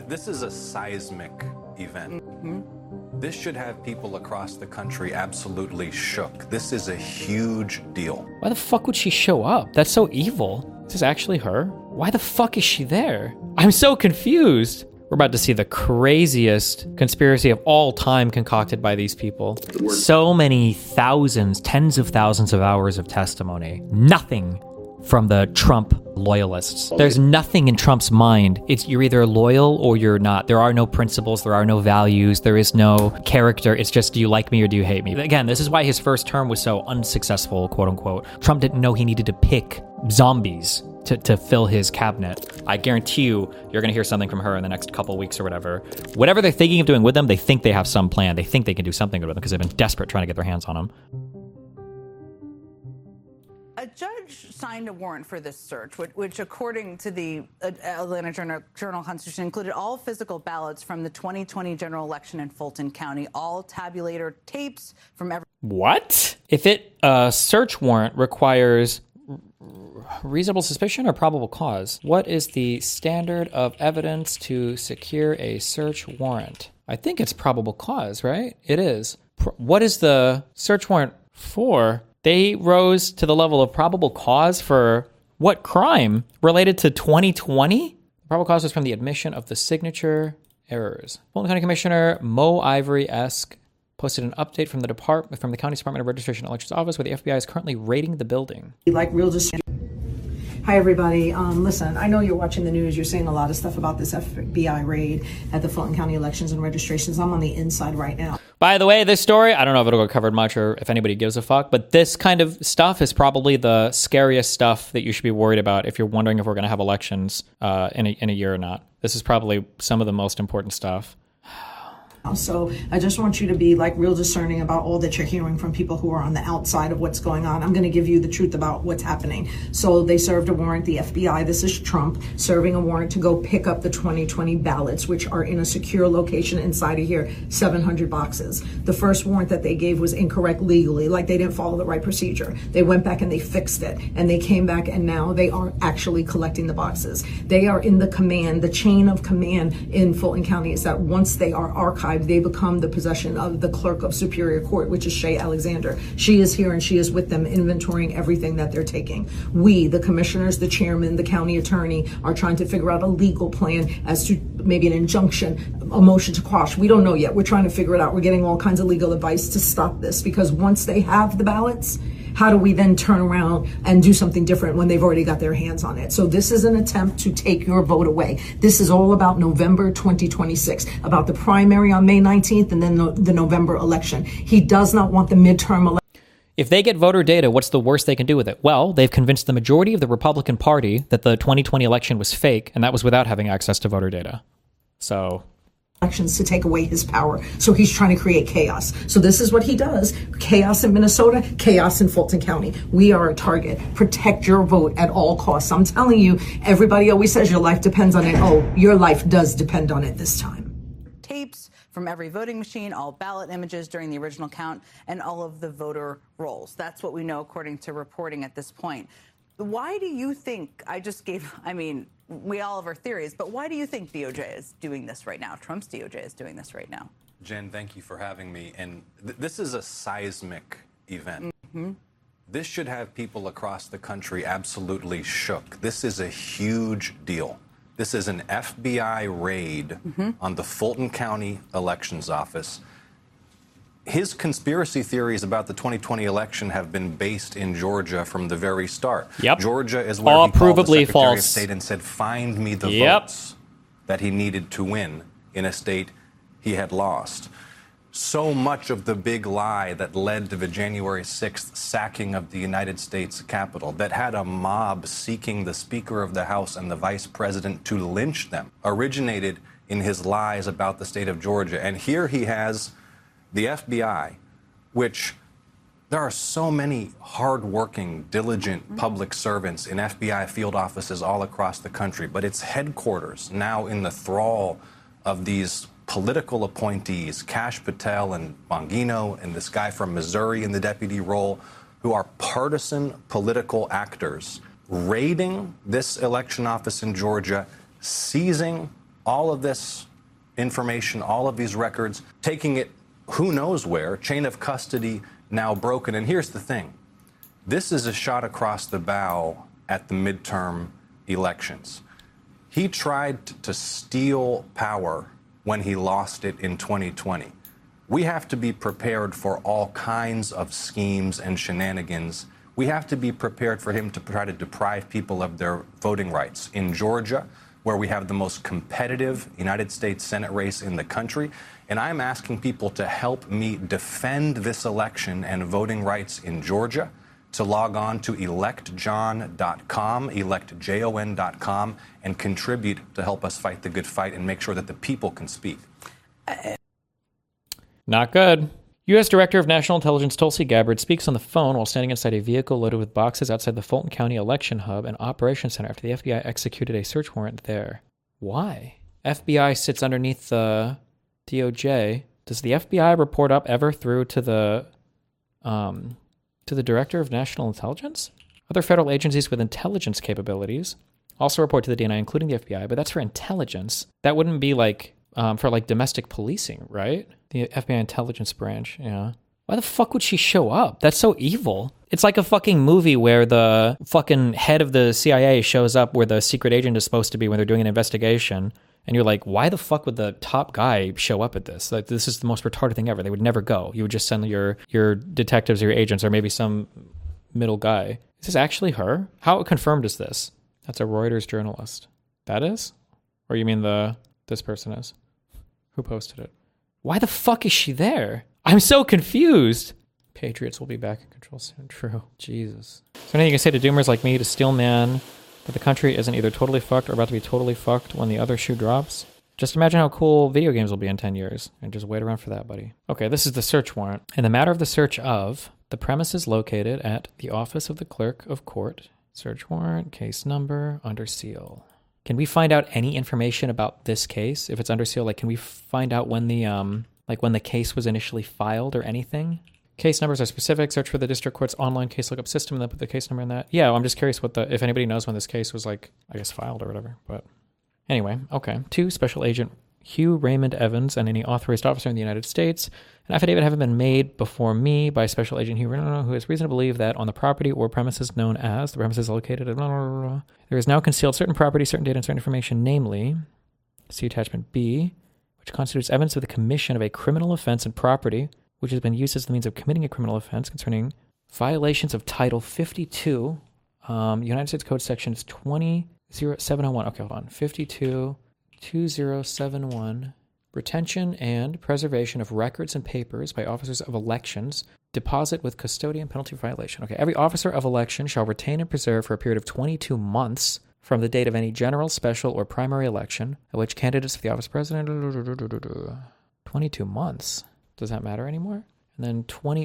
This is a seismic event. This should have people across the country absolutely shook. This is a huge deal. Why the fuck would she show up? That's so evil. Is this actually her? Why the fuck is she there? I'm so confused. We're about to see the craziest conspiracy of all time concocted by these people. So many thousands, tens of thousands of hours of testimony. Nothing from the Trump loyalists. There's nothing in Trump's mind. You're either loyal or you're not. There are no principles. There are no values. There is no character. It's just, do you like me or do you hate me? Again, this is why his first term was so unsuccessful, quote unquote. Trump didn't know he needed to pick zombies to fill his cabinet. I guarantee you're going to hear something from her in the next couple weeks or whatever. Whatever they're thinking of doing with them, they think they have some plan. They think they can do something with them because they've been desperate trying to get their hands on them. A judge signed a warrant for this search, which according to the Atlanta Journal-Constitution, included all physical ballots from the 2020 general election in Fulton County, all tabulator tapes from every... What? If a search warrant requires reasonable suspicion or probable cause, what is the standard of evidence to secure a search warrant? I think it's probable cause, right? It is. What is the search warrant for? They rose to the level of probable cause for what crime related to 2020? Probable cause was from the admission of the signature errors. Fulton County Commissioner Mo Ivory-esque posted an update from the County's Department of Registration and Elections Office, where the FBI is currently raiding the building. Like real just. Hi, everybody. Listen, I know you're watching the news. You're seeing a lot of stuff about this FBI raid at the Fulton County Elections and Registrations. I'm on the inside right now. By the way, this story, I don't know if it'll get covered much or if anybody gives a fuck, but this kind of stuff is probably the scariest stuff that you should be worried about if you're wondering if we're going to have elections in a year or not. This is probably some of the most important stuff. So I just want you to be like real discerning about all that you're hearing from people who are on the outside of what's going on. I'm going to give you the truth about what's happening. So they served a warrant, the FBI, this is Trump, serving a warrant to go pick up the 2020 ballots, which are in a secure location inside of here, 700 boxes. The first warrant that they gave was incorrect legally, like they didn't follow the right procedure. They went back and they fixed it, and they came back and now they are actually collecting the boxes. They are in the chain of command in Fulton County is that once they are archived, they become the possession of the clerk of Superior Court, which is Shay Alexander. She is here and she is with them inventorying everything that they're taking. We, the commissioners, the chairman, the county attorney, are trying to figure out a legal plan as to maybe an injunction, a motion to quash. We don't know yet. We're trying to figure it out. We're getting all kinds of legal advice to stop this, because once they have the ballots, how do we then turn around and do something different when they've already got their hands on it? So this is an attempt to take your vote away. This is all about November 2026, about the primary on May 19th and then the November election. He does not want the midterm election. If they get voter data, what's the worst they can do with it? Well, they've convinced the majority of the Republican Party that the 2020 election was fake, and that was without having access to voter data. So... elections to take away his power. So he's trying to create chaos. So this is what he does. Chaos in Minnesota, chaos in Fulton County. We are a target. Protect your vote at all costs. I'm telling you, everybody always says your life depends on it. Oh, your life does depend on it this time. Tapes from every voting machine, all ballot images during the original count, and all of the voter rolls. That's what we know according to reporting at this point. Why do you think, we all have our theories, but why do you think DOJ is doing this right now? Trump's DOJ is doing this right now. Jen, thank you for having me. And this is a seismic event. This should have people across the country absolutely shook. This is a huge deal. This is an FBI raid on the Fulton County Elections Office. His conspiracy theories about the 2020 election have been based in Georgia from the very start. Yep. Georgia is where he called the Secretary false. of State and said, find me the votes that he needed to win in a state he had lost. So much of the big lie that led to the January 6th sacking of the United States Capitol, that had a mob seeking the Speaker of the House and the Vice President to lynch them, originated in his lies about the state of Georgia. And here he has the FBI, which there are so many hardworking, diligent public servants in FBI field offices all across the country, but its headquarters now in the thrall of these political appointees, Kash Patel and Bongino and this guy from Missouri in the deputy role, who are partisan political actors, raiding this election office in Georgia, seizing all of this information, all of these records, taking it who knows where, chain of custody now broken. And here's the thing. This is a shot across the bow at the midterm elections. He tried to steal power when he lost it in 2020. We have to be prepared for all kinds of schemes and shenanigans. We have to be prepared for him to try to deprive people of their voting rights. In Georgia, where we have the most competitive United States Senate race in the country, and I'm asking people to help me defend this election and voting rights in Georgia, to log on to electjon.com, electjon.com, and contribute to help us fight the good fight and make sure that the people can speak. Not good. U.S. Director of National Intelligence Tulsi Gabbard speaks on the phone while standing inside a vehicle loaded with boxes outside the Fulton County Election Hub and Operations Center after the FBI executed a search warrant there. Why? FBI sits underneath the DOJ. Does the FBI report up ever through to the Director of National Intelligence? Other federal agencies with intelligence capabilities also report to the DNI, including the FBI, but that's for intelligence. That wouldn't be like for like domestic policing, right? The FBI intelligence branch, yeah. Why the fuck would she show up? That's so evil. It's like a fucking movie where the fucking head of the CIA shows up where the secret agent is supposed to be when they're doing an investigation. And you're like, why the fuck would the top guy show up at this? Like, this is the most retarded thing ever. They would never go. You would just send your detectives or your agents or maybe some middle guy. Is this actually her? How confirmed is this? That's a Reuters journalist. That is? Or you mean this person is? Who posted it? Why the fuck is she there? I'm so confused. Patriots will be back in control soon. True. Jesus. Is there anything you can say to doomers like me, to steel man, that the country isn't either totally fucked or about to be totally fucked when the other shoe drops? Just imagine how cool video games will be in 10 years. And just wait around for that, buddy. Okay, this is the search warrant. In the matter of the search of the premises located at the office of the clerk of court. Search warrant, case number, under seal. Can we find out any information about this case? If it's under seal, like, can we find out when the case was initially filed or anything? Case numbers are specific. Search for the district court's online case lookup system and then put the case number in that. Yeah, I'm just curious if anybody knows when this case was, like, I guess filed or whatever. But anyway, okay. 2, Special Agent Hugh Raymond Evans and any authorized officer in the United States. An affidavit having been made before me by Special Agent Hugh Raymond, who has reason to believe that on the property or premises known as, the premises located at there is now concealed certain property, certain data, and certain information, namely, see attachment B, which constitutes evidence of the commission of a criminal offense and property, which has been used as the means of committing a criminal offense concerning violations of Title 52, United States Code Sections 20701. Okay, hold on. 522071. Retention and preservation of records and papers by officers of elections. Deposit with custodian, penalty for violation. Okay, every officer of election shall retain and preserve for a period of 22 months from the date of any general, special, or primary election at which candidates for the office of president... 22 months. Does that matter anymore? And then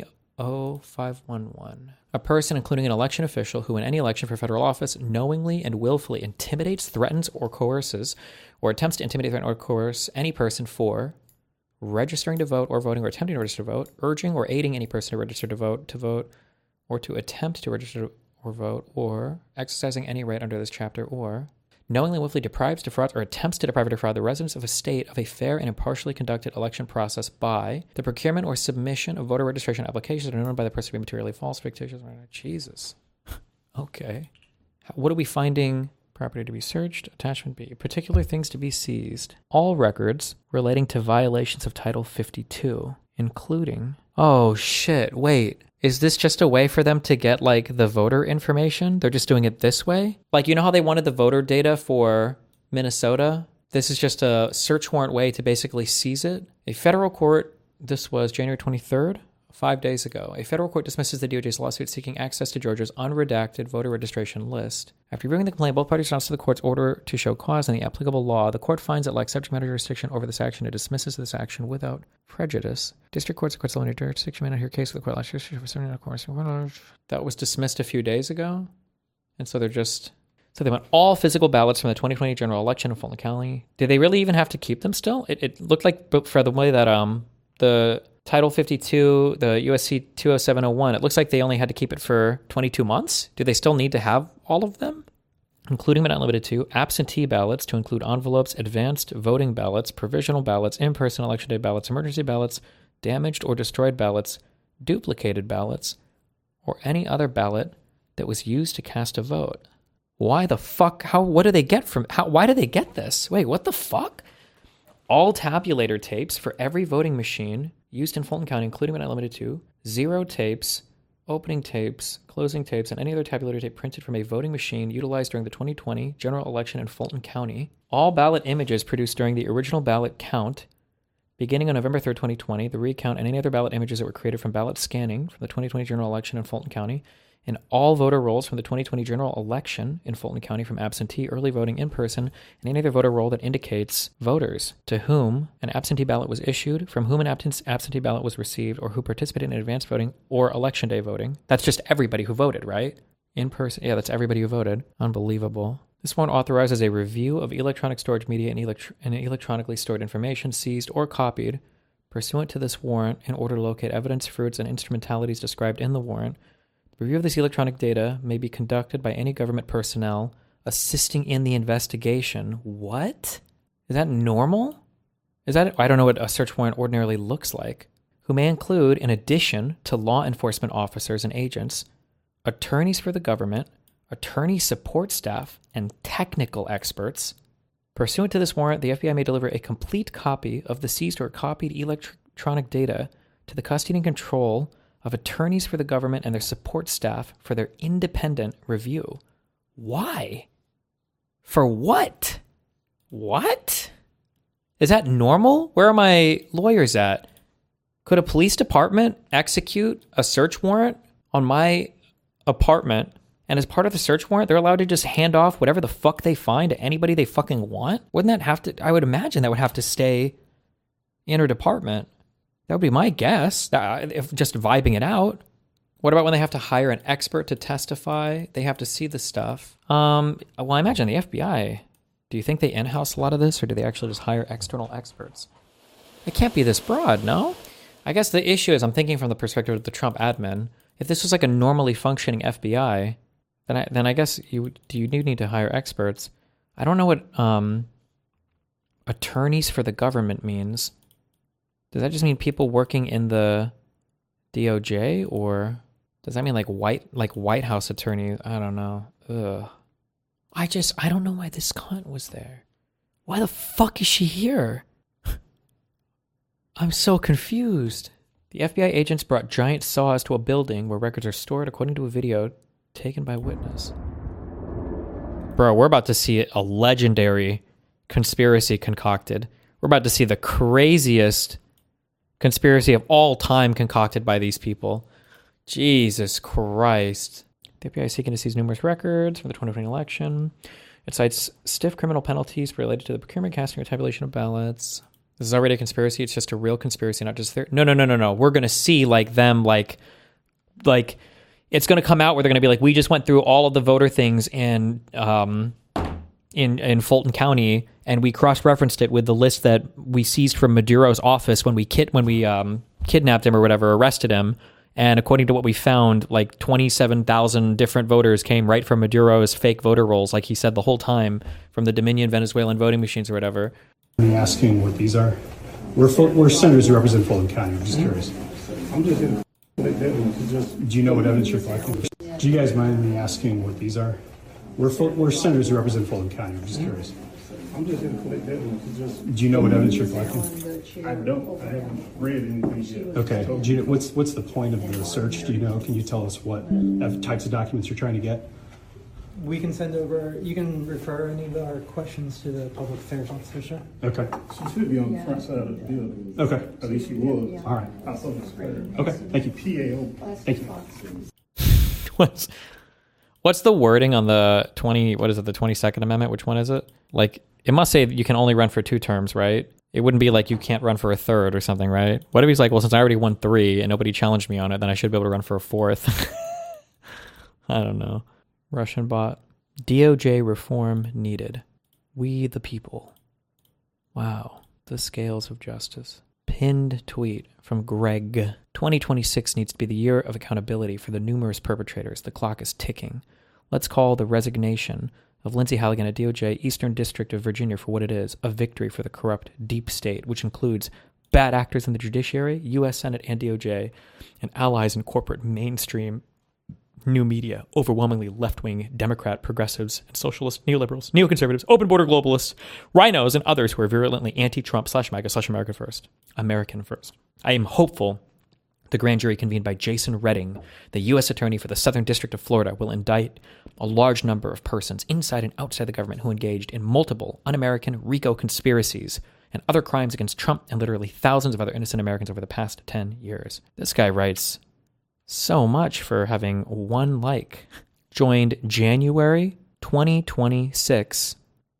20511. A person, including an election official, who in any election for federal office knowingly and willfully intimidates, threatens, or coerces, or attempts to intimidate, threaten, or coerce any person for registering to vote or voting or attempting to register to vote, urging or aiding any person to register to vote, or to attempt to register or vote, or exercising any right under this chapter, or knowingly and willfully deprives, defrauds, or attempts to deprive or defraud the residents of a state of a fair and impartially conducted election process by the procurement or submission of voter registration applications that are known by the person to be materially false, fictitious. Jesus. Okay. What are we finding? Property to be searched. Attachment B. Particular things to be seized. All records relating to violations of Title 52, including... Oh, shit. Wait. Is this just a way for them to get, like, the voter information? They're just doing it this way? Like, you know how they wanted the voter data for Minnesota? This is just a search warrant way to basically seize it. A federal court, this was January 23rd, 5 days ago. A federal court dismisses the DOJ's lawsuit seeking access to Georgia's unredacted voter registration list. After reviewing the complaint, both parties response to the court's order to show cause and the applicable law, the court finds that, like subject matter jurisdiction over this action, it dismisses this action without prejudice. District courts, courts limited jurisdiction may not hear case with the court last year. That was dismissed a few days ago. And so they want all physical ballots from the 2020 general election in Fulton County. Did they really even have to keep them still? It looked like, for the way that the Title 52, the USC 20701, it looks like they only had to keep it for 22 months. Do they still need to have all of them? including but not limited to absentee ballots to include envelopes, advanced voting ballots, provisional ballots, in-person election day ballots, emergency ballots, damaged or destroyed ballots, duplicated ballots, or any other ballot that was used to cast a vote. Why the fuck? What do they get from, why do they get this? Wait, what the fuck? All tabulator tapes for every voting machine used in Fulton County, including but not limited to, 0 tapes, opening tapes, closing tapes, and any other tabulator tape printed from a voting machine utilized during the 2020 general election in Fulton County. All ballot images produced during the original ballot count, beginning on November 3rd, 2020, the recount, and any other ballot images that were created from ballot scanning from the 2020 general election in Fulton County, and all voter rolls from the 2020 general election in Fulton County from absentee, early voting, in person, and any other voter roll that indicates voters to whom an absentee ballot was issued, from whom an absentee ballot was received, or who participated in advance voting or election day voting. That's just everybody who voted, right? In person. Yeah, that's everybody who voted. Unbelievable. This warrant authorizes a review of electronic storage media and electronically stored information seized or copied pursuant to this warrant in order to locate evidence, fruits, and instrumentalities described in the warrant. Review of this electronic data may be conducted by any government personnel assisting in the investigation. What? Is that normal? I don't know what a search warrant ordinarily looks like. Who may include, in addition to law enforcement officers and agents, attorneys for the government, attorney support staff, and technical experts. Pursuant to this warrant, the FBI may deliver a complete copy of the seized or copied electronic data to the custody and control of attorneys for the government and their support staff for their independent review. Why? For what? What? Is that normal? Where are my lawyers at? Could a police department execute a search warrant on my apartment, and as part of the search warrant, they're allowed to just hand off whatever the fuck they find to anybody they fucking want? Wouldn't that have to, I would imagine that would have to stay in her department. That would be my guess, if just vibing it out. What about when they have to hire an expert to testify? They have to see the stuff. Well, I imagine the FBI, do you think they in-house a lot of this, or do they actually just hire external experts? It can't be this broad, no? I guess the issue is, I'm thinking from the perspective of the Trump admin, if this was like a normally functioning FBI, then I guess you do need to hire experts. I don't know what attorneys for the government means. Does that just mean people working in the DOJ, or does that mean like White House attorneys? I don't know. Ugh. I don't know why this cunt was there. Why the fuck is she here? I'm so confused. The FBI agents brought giant saws to a building where records are stored, according to a video taken by witness. Bro, we're about to see a legendary conspiracy concocted. We're about to see the craziest conspiracy of all time concocted by these people. Jesus Christ. The FBI is seeking to seize numerous records from the 2020 election. It cites stiff criminal penalties related to the procurement, casting, or tabulation of ballots. This is already a conspiracy. It's just a real conspiracy, not just their... No. We're going to see them it's going to come out where they're going to be like, we just went through all of the voter things in Fulton County, and we cross-referenced it with the list that we seized from Maduro's office when we kidnapped him or whatever, arrested him. And according to what we found, like 27,000 different voters came right from Maduro's fake voter rolls, like he said the whole time, from the Dominion Venezuelan voting machines or whatever. Are you asking what these are? We're senators who represent Fulton County. I'm just curious. Do you know what evidence you're collecting? Do you guys mind me asking what these are? We're senators who represent Fulton County. I'm just curious. I'm just going to collect evidence. Do you know what evidence you're collecting? I don't. I haven't read anything yet. Okay. Do you know, what's the point of the search? Do you know? Can you tell us what types of documents you're trying to get? We can send over, you can refer any of our questions to the public affairs officer, sir. Okay. She should be on the front side of the building. Okay. At least she was. All right. I saw the square. Okay. Thank you. PAO. Thank you. What's the wording on the 22nd Amendment? Which one is it? Like, it must say you can only run for 2 terms, right? It wouldn't be like you can't run for a 3rd or something, right? What if he's like, well, since I already won 3 and nobody challenged me on it, then I should be able to run for a 4th. I don't know. Russian bot. DOJ reform needed. We the people. Wow. The scales of justice. Pinned tweet from Greg. 2026 needs to be the year of accountability for the numerous perpetrators. The clock is ticking. Let's call the resignation of Lindsay Halligan at DOJ, Eastern District of Virginia, for what it is, a victory for the corrupt deep state, which includes bad actors in the judiciary, U.S. Senate and DOJ, and allies in corporate mainstream new media, overwhelmingly left-wing Democrat progressives and socialists, neoliberals, neoconservatives, open border globalists, rhinos, and others who are virulently anti-Trump /MAGA/America first. American first. I am hopeful the grand jury convened by Jason Redding, the U.S. Attorney for the Southern District of Florida, will indict a large number of persons inside and outside the government who engaged in multiple un-American RICO conspiracies and other crimes against Trump and literally thousands of other innocent Americans over the past 10 years. This guy writes so much for having one like. Joined January 2026,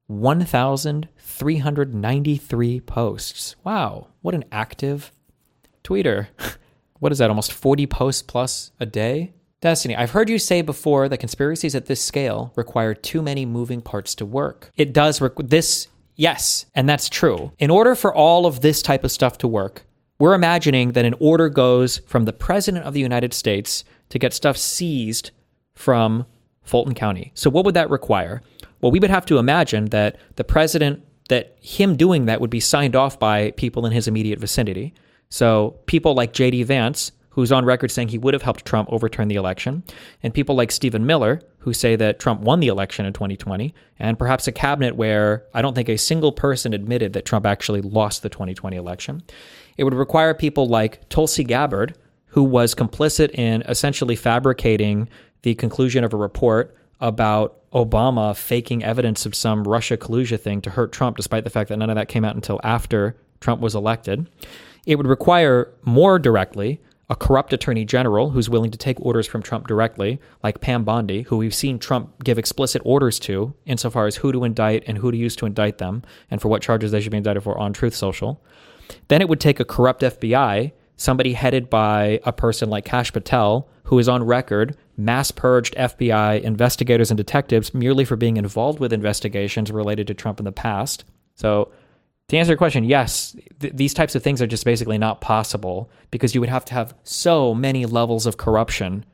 1,393 posts. Wow, what an active tweeter. What is that, almost 40 posts plus a day? Destiny, I've heard you say before that conspiracies at this scale require too many moving parts to work. It does this, yes, and that's true. In order for all of this type of stuff to work, we're imagining that an order goes from the President of the United States to get stuff seized from Fulton County. So what would that require? Well, we would have to imagine that the President, that him doing that would be signed off by people in his immediate vicinity. So people like J.D. Vance, who's on record saying he would have helped Trump overturn the election, and people like Stephen Miller, who say that Trump won the election in 2020, and perhaps a cabinet where I don't think a single person admitted that Trump actually lost the 2020 election. It would require people like Tulsi Gabbard, who was complicit in essentially fabricating the conclusion of a report about Obama faking evidence of some Russia collusion thing to hurt Trump, despite the fact that none of that came out until after Trump was elected. It would require, more directly, a corrupt attorney general who's willing to take orders from Trump directly, like Pam Bondi, who we've seen Trump give explicit orders to insofar as who to indict and who to use to indict them, and for what charges they should be indicted for on Truth Social. Then it would take a corrupt FBI, somebody headed by a person like Kash Patel, who is on record, mass-purged FBI investigators and detectives merely for being involved with investigations related to Trump in the past. So, to answer your question, yes, these types of things are just basically not possible because you would have to have so many levels of corruption,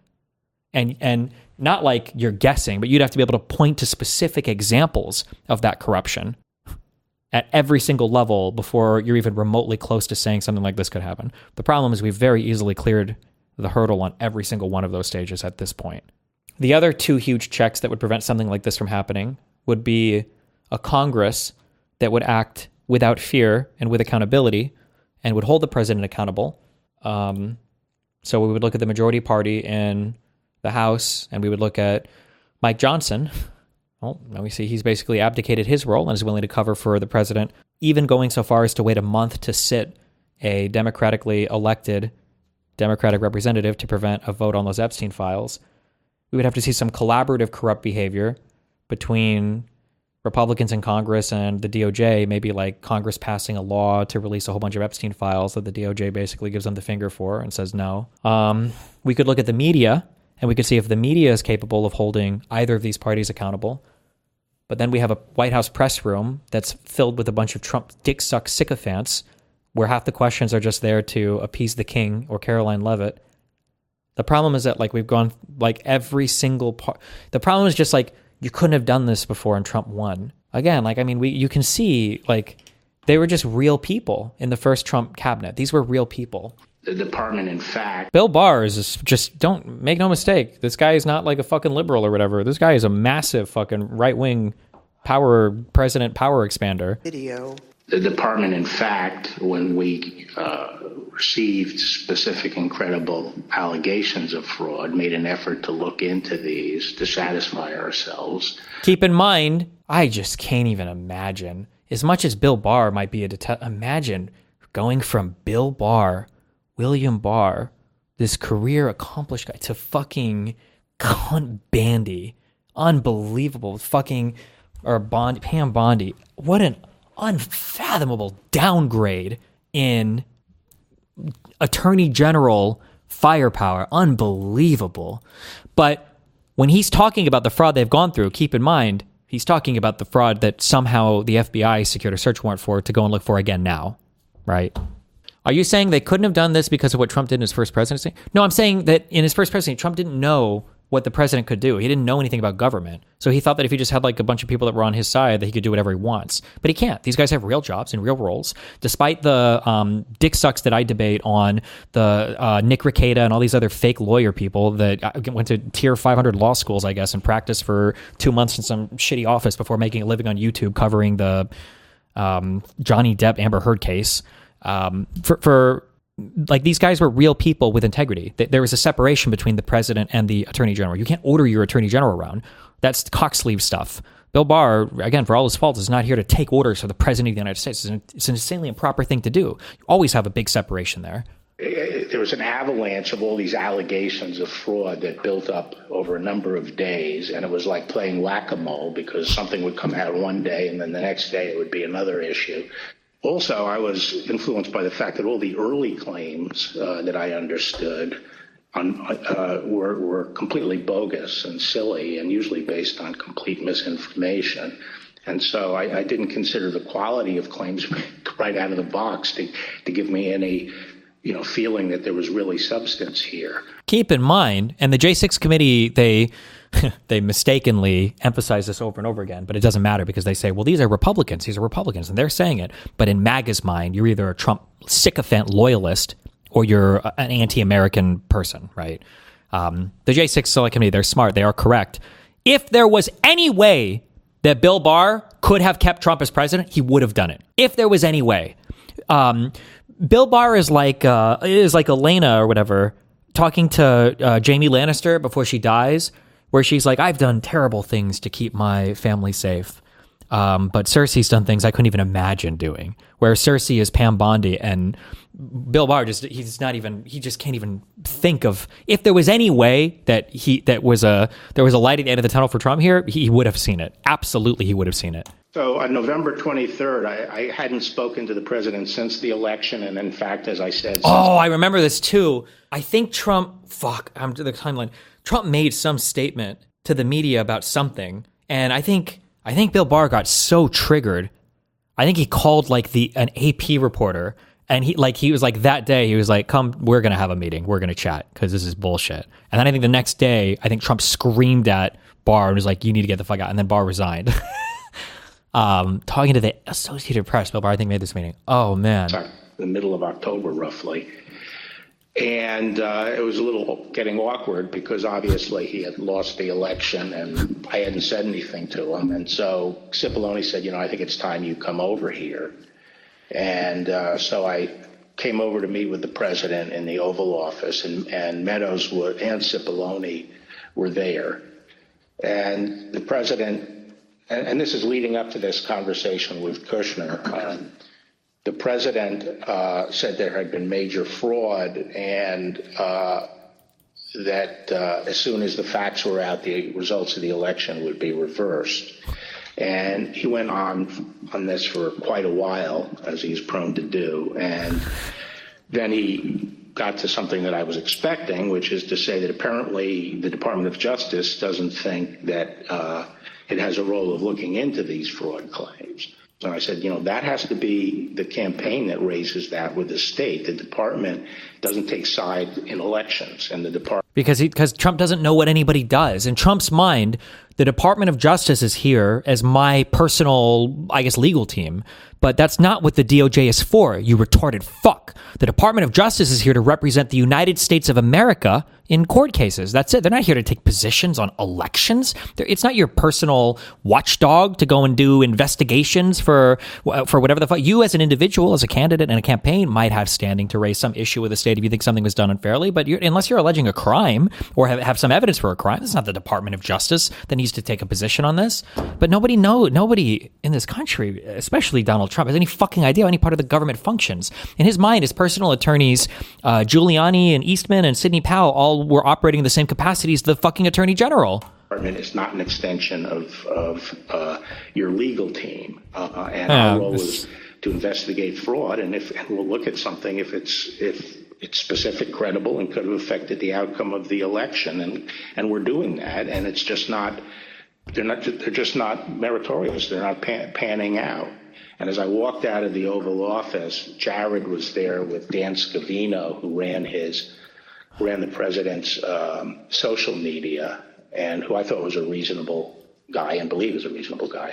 and not like you're guessing, but you'd have to be able to point to specific examples of that corruption at every single level before you're even remotely close to saying something like this could happen. The problem is we've very easily cleared the hurdle on every single one of those stages at this point. The other two huge checks that would prevent something like this from happening would be a Congress that would act without fear and with accountability and would hold the president accountable. So we would look at the majority party in the House, and we would look at Mike Johnson. Well, now we see he's basically abdicated his role and is willing to cover for the president, even going so far as to wait a month to sit a democratically elected Democratic representative to prevent a vote on those Epstein files. We would have to see some collaborative corrupt behavior between Republicans in Congress and the DOJ, maybe like Congress passing a law to release a whole bunch of Epstein files that the DOJ basically gives them the finger for and says no. We could look at the media, and we could see if the media is capable of holding either of these parties accountable. But then we have a White House press room that's filled with a bunch of Trump dick suck sycophants, where half the questions are just there to appease the king or Caroline Leavitt. The problem is that we've gone every single part. The problem is just you couldn't have done this before and Trump won. Again, you can see they were just real people in the first Trump cabinet. These were real people. The department, in fact... Bill Barr is just, don't make no mistake, this guy is not like a fucking liberal or whatever. This guy is a massive fucking right-wing president power expander. Video. The department, in fact, when we received specific and credible allegations of fraud, made an effort to look into these to satisfy ourselves. Keep in mind, I just can't even imagine. As much as Bill Barr might be imagine going from Bill Barr, William Barr, this career accomplished guy, to fucking cunt Bandy. Unbelievable. Pam Bondi. What an unfathomable downgrade in attorney general firepower. Unbelievable. But when he's talking about the fraud they've gone through, keep in mind, he's talking about the fraud that somehow the FBI secured a search warrant for to go and look for again now, right? Are you saying they couldn't have done this because of what Trump did in his first presidency? No, I'm saying that in his first presidency, Trump didn't know what the president could do. He didn't know anything about government. So he thought that if he just had like a bunch of people that were on his side, that he could do whatever he wants. But he can't. These guys have real jobs and real roles. Despite the dick sucks that I debate on the Nick Rekieta and all these other fake lawyer people that went to tier 500 law schools, I guess, and practiced for 2 months in some shitty office before making a living on YouTube covering the Johnny Depp Amber Heard case. For like, these guys were real people with integrity. There was a separation between the president and the attorney general. You can't order your attorney general around. That's cocksleeve stuff. Bill Barr, again, for all his faults, is not here to take orders from the president of the United States. It's an insanely improper thing to do. You always have a big separation there. There was an avalanche of all these allegations of fraud that built up over a number of days, and it was like playing whack-a-mole, because something would come out one day and then the next day it would be another issue. Also, I was influenced by the fact that all the early claims that I understood were completely bogus and silly, and usually based on complete misinformation. And so I didn't consider the quality of claims right out of the box to give me any feeling that there was really substance here. Keep in mind, and the J6 committee, they mistakenly emphasize this over and over again, but it doesn't matter, because they say, well, these are Republicans, and they're saying it. But in MAGA's mind, you're either a Trump sycophant loyalist or you're an anti-American person, right? The J6 Select Committee, they're smart, they are correct. If there was any way that Bill Barr could have kept Trump as president, he would have done it. If there was any way. Bill Barr is like Elena or whatever, talking to Jamie Lannister before she dies, where she's like, I've done terrible things to keep my family safe. But Cersei's done things I couldn't even imagine doing. Where Cersei is Pam Bondi, and Bill Barr he just can't even think of, if there was any way that there was a light at the end of the tunnel for Trump here, he would have seen it. Absolutely, he would have seen it. So on November 23rd, I hadn't spoken to the president since the election. And in fact, as I said... I remember this too. I think I'm to the timeline. Trump made some statement to the media about something. And I think Bill Barr got so triggered. I think he called like an AP reporter. And he was like, that day, he was like, come, we're going to have a meeting. We're going to chat because this is bullshit. And then I think the next day, Trump screamed at Barr and was like, you need to get the fuck out. And then Barr resigned. Talking to the Associated Press, Bill Barr, I think, made this meeting. Oh, man. The middle of October, roughly. And it was a little getting awkward because obviously he had lost the election and I hadn't said anything to him. And so Cipollone said, I think it's time you come over here. And so I came over to meet with the president in the Oval Office, and Meadows and Cipollone were there. And the president, and this is leading up to this conversation with Kushner, the president said there had been major fraud, and that as soon as the facts were out, the results of the election would be reversed. And he went on this for quite a while, as he's prone to do. And then he got to something that I was expecting, which is to say that apparently the Department of Justice doesn't think that it has a role of looking into these fraud claims. And I said, that has to be the campaign that raises that with the state. The department doesn't take sides in elections, and the department... Because Trump doesn't know what anybody does. In Trump's mind, the Department of Justice is here as my personal, legal team. But that's not what the DOJ is for, you retarded fuck. The Department of Justice is here to represent the United States of America in court cases. That's it. They're not here to take positions on elections. It's not your personal watchdog to go and do investigations for whatever the fuck. You as an individual, as a candidate in a campaign, might have standing to raise some issue with the state if you think something was done unfairly. But unless you're alleging a crime or have some evidence for a crime, it's not the Department of Justice that needs to take a position on this. But nobody in this country, especially Donald Trump, has any fucking idea how any part of the government functions. In his mind, his personal attorneys, Giuliani and Eastman and Sidney Powell, all were operating in the same capacity as the fucking attorney general. It's not an extension of your legal team, and our role is to investigate fraud, and we'll look at something if it's specific, credible, and could have affected the outcome of the election, and we're doing that, and it's just not. They're just not meritorious. They're not panning out. And as I walked out of the Oval Office, Jared was there with Dan Scavino, who ran his ran the president's social media, and who I thought was a reasonable guy and believe is a reasonable guy.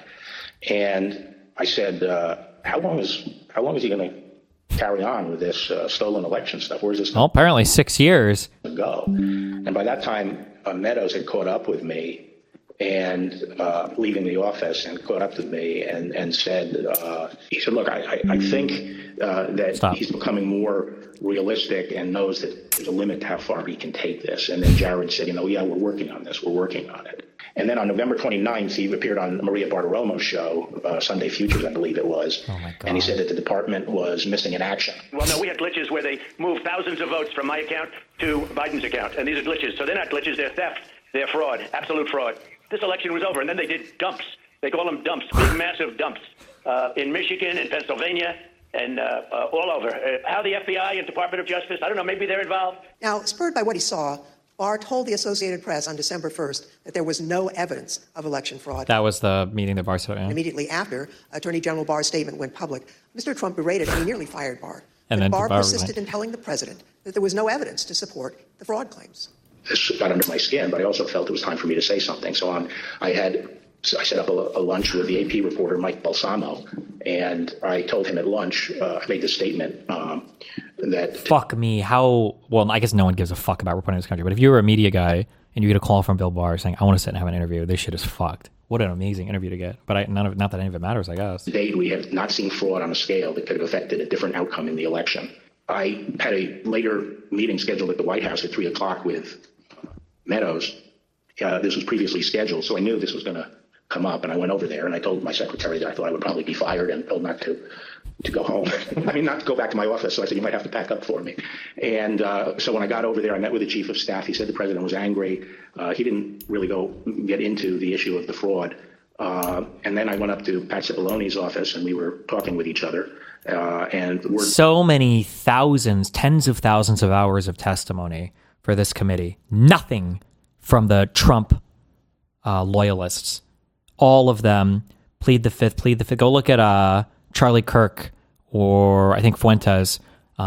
And I said, how long is he going to carry on with this stolen election stuff? Where's this? Well, apparently 6 years. Go. And by that time, Meadows had caught up with me and leaving the office and caught up with me and said, he said, look, I think that he's becoming more realistic and knows that there's a limit to how far he can take this. And then Jared said, yeah, we're working on this. We're working on it. And then on November 29th, he appeared on Maria Bartiromo's show, Sunday Futures, I believe it was. Oh my God. And he said that the department was missing in action. Well, no, we had glitches where they moved thousands of votes from my account to Biden's account. And these are glitches. So they're not glitches. They're theft. They're fraud. Absolute fraud. This election was over. And then they did dumps. They call them dumps, big, massive dumps in Michigan, in Pennsylvania, and all over. How the FBI and Department of Justice, I don't know, maybe they're involved. Now, spurred by what he saw, Barr told the Associated Press on December 1st that there was no evidence of election fraud. That was the meeting that Barr said. Yeah. Immediately after, Attorney General Barr's statement went public, Mr. Trump berated and he nearly fired Barr. And but then Barr persisted in telling the president that there was no evidence to support the fraud claims. This got under my skin, but I also felt it was time for me to say something. So I set up a lunch with the AP reporter, Mike Balsamo, and I told him at lunch, I made this statement that... Fuck me. Well, I guess no one gives a fuck about reporting in this country, but if you were a media guy and you get a call from Bill Barr saying, I want to sit and have an interview, this shit is fucked. What an amazing interview to get. But not that any of it matters, I guess. To date, we have not seen fraud on a scale that could have affected a different outcome in the election. I had a later meeting scheduled at the White House at 3 o'clock with Meadows. This was previously scheduled, so I knew this was going to come up, and I went over there and I told my secretary that I thought I would probably be fired and told not to go home. I mean, not to go back to my office. So I said, you might have to pack up for me. And so when I got over there, I met with the chief of staff. He said the president was angry. He didn't really get into the issue of the fraud. And then I went up to Pat Cipollone's office and we were talking with each other. So many thousands, tens of thousands of hours of testimony for this committee. Nothing from the Trump loyalists. All of them plead the fifth. Go look at Charlie Kirk or I think Fuentes.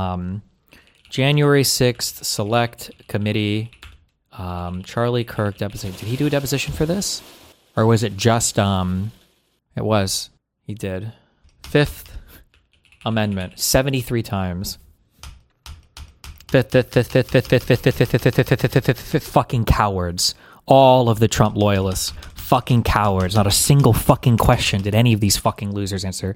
January 6th, Select Committee. Charlie Kirk deposition. Did he do a deposition for this? Or was it just... It was. He did. Fifth Amendment. 73 times. Fifth. Fucking cowards. All of the Trump loyalists. Fucking cowards. Not a single fucking question did any of these fucking losers answer.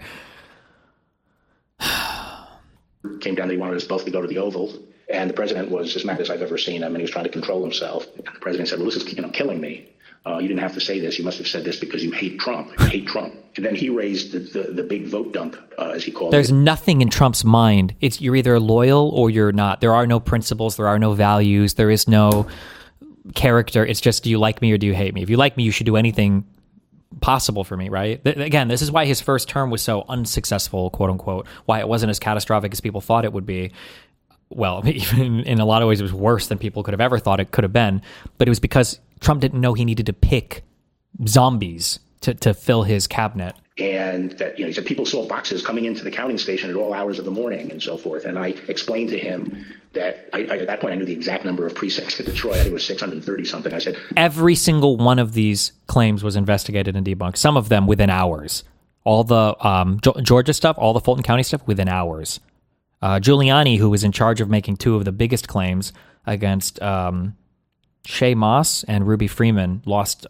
Came down that he wanted us both to go to the Oval, and the president was as mad as I've ever seen him, and he was trying to control himself. And the president said, well, this is killing me. You didn't have to say this. You must have said this because you hate Trump. You hate Trump. And then he raised the big vote dump, as he called it. There's nothing in Trump's mind. You're either loyal or you're not. There are no principles. There are no values. There is no character. It's just, do you like me or do you hate me? If you like me, you should do anything possible for me, right? Again, this is why his first term was so unsuccessful, quote unquote, why it wasn't as catastrophic as people thought it would be. Well, even in a lot of ways, it was worse than people could have ever thought it could have been. But it was because Trump didn't know he needed to pick zombies to fill his cabinet. And that, he said people saw boxes coming into the counting station at all hours of the morning and so forth. And I explained to him that at that point, I knew the exact number of precincts in Detroit. I think it was 630 something. I said, every single one of these claims was investigated and debunked, some of them within hours. All the Georgia stuff, all the Fulton County stuff within hours. Giuliani, who was in charge of making two of the biggest claims against Shay Moss and Ruby Freeman, lost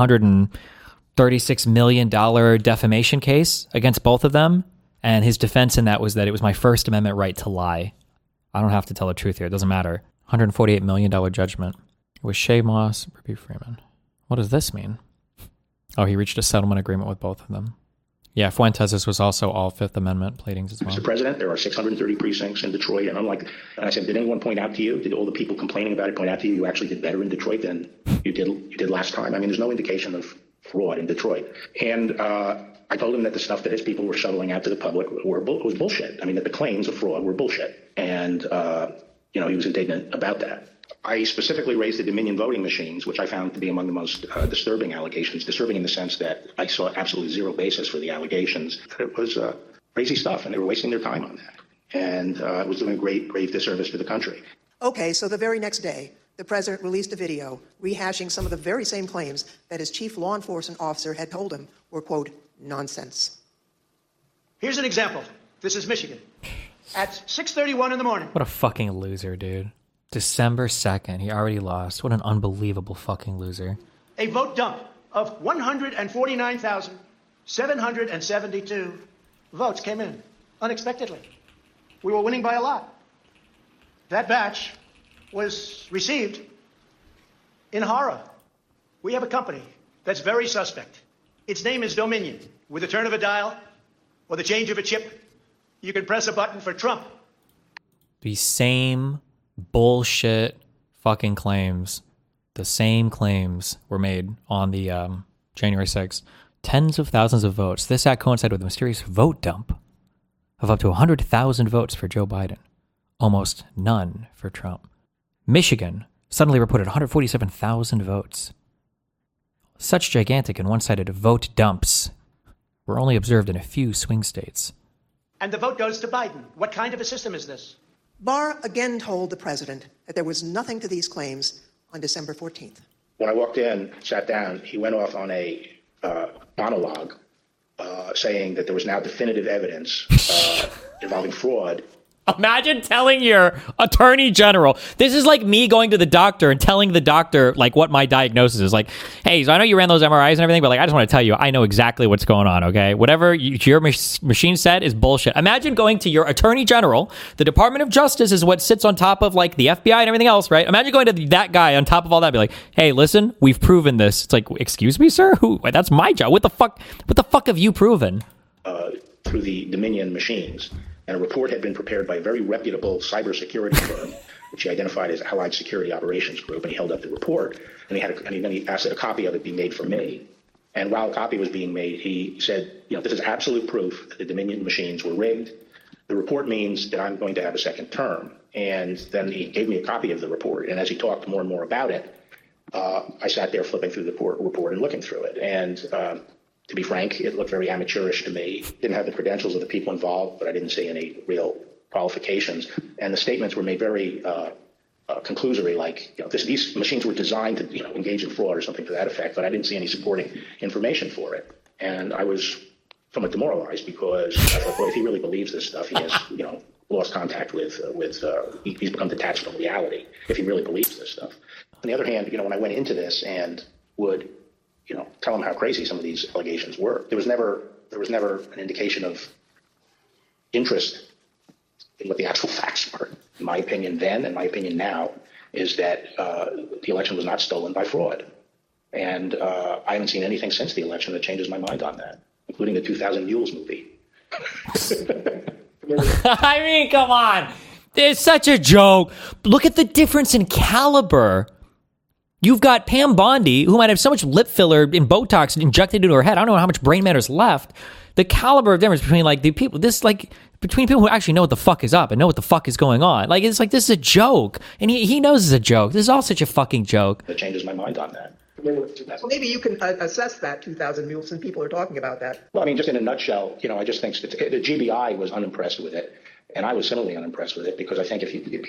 $136 million defamation case against both of them. And his defense in that was that it was my First Amendment right to lie. I don't have to tell the truth here. It doesn't matter. $148 million judgment. It was Shay Moss, Ruby Freeman. What does this mean? Oh, he reached a settlement agreement with both of them. Yeah, Fuentes was also all Fifth Amendment platings as well. Mr. President, there are 630 precincts in Detroit, and I said, did anyone point out to you, did all the people complaining about it point out to you, you actually did better in Detroit than you did last time? I mean, there's no indication of fraud in Detroit. And I told him that the stuff that his people were shoveling out to the public was bullshit. I mean, that the claims of fraud were bullshit. And, he was indignant about that. I specifically raised the Dominion voting machines, which I found to be among the most disturbing allegations. Disturbing in the sense that I saw absolutely zero basis for the allegations. It was crazy stuff, and they were wasting their time on that. And it was doing a grave disservice to the country. Okay, so the very next day, the president released a video rehashing some of the very same claims that his chief law enforcement officer had told him were, quote, nonsense. Here's an example. This is Michigan. At 6:31 in the morning. What a fucking loser, dude. December 2nd, he already lost. What an unbelievable fucking loser. A vote dump of 149,772 votes came in unexpectedly. We were winning by a lot. That batch was received in horror. We have a company that's very suspect. Its name is Dominion. With a turn of a dial or the change of a chip, you can press a button for Trump. The same bullshit fucking claims, the same claims were made on the January 6th. Tens of thousands of votes. This act coincided with a mysterious vote dump of up to 100,000 votes for Joe Biden. Almost none for Trump. Michigan suddenly reported 147,000 votes. Such gigantic and one-sided vote dumps were only observed in a few swing states. And the vote goes to Biden. What kind of a system is this? Barr again told the president that there was nothing to these claims on December 14th. When I walked in, sat down, he went off on a monologue saying that there was now definitive evidence involving fraud. Imagine telling your attorney general. This is like me going to the doctor and telling the doctor like what my diagnosis is. Like, hey, so I know you ran those MRIs and everything, but like I just want to tell you, I know exactly what's going on, okay? Whatever your machine said is bullshit. Imagine going to your attorney general. The Department of Justice is what sits on top of like the FBI and everything else, right? Imagine going to that guy on top of all that, be like, hey, listen, we've proven this. It's like, excuse me, sir? Who? That's my job. What the fuck have you proven? Through the Dominion machines. And a report had been prepared by a very reputable cybersecurity firm, which he identified as Allied Security Operations Group, and he held up the report, and then he asked that a copy of it be made for me. And while a copy was being made, he said, this is absolute proof that the Dominion machines were rigged. The report means that I'm going to have a second term. And then he gave me a copy of the report, and as he talked more and more about it, I sat there flipping through the report and looking through it. And to be frank, it looked very amateurish to me. Didn't have the credentials of the people involved, but I didn't see any real qualifications. And the statements were made very conclusory, like these machines were designed to engage in fraud or something to that effect. But I didn't see any supporting information for it, and I was somewhat demoralized because I thought, well, if he really believes this stuff, he has lost contact with he's become detached from reality. If he really believes this stuff. On the other hand, when I went into this and would tell him how crazy some of these allegations were. There was never an indication of interest in what the actual facts were. In my opinion then, and my opinion now, is that the election was not stolen by fraud. And I haven't seen anything since the election that changes my mind on that, including the 2000 Mules movie. I mean, come on. It's such a joke. Look at the difference in caliber. You've got Pam Bondi, who might have so much lip filler and Botox injected into her head. I don't know how much brain matter is left. The caliber of difference between between people who actually know what the fuck is up and know what the fuck is going on. Like, it's like, this is a joke. And he knows it's a joke. This is all such a fucking joke. That changes my mind on that. Well, maybe you can assess that 2,000 Mules since people are talking about that. Well, I mean, just in a nutshell, I just think the GBI was unimpressed with it. And I was similarly unimpressed with it because I think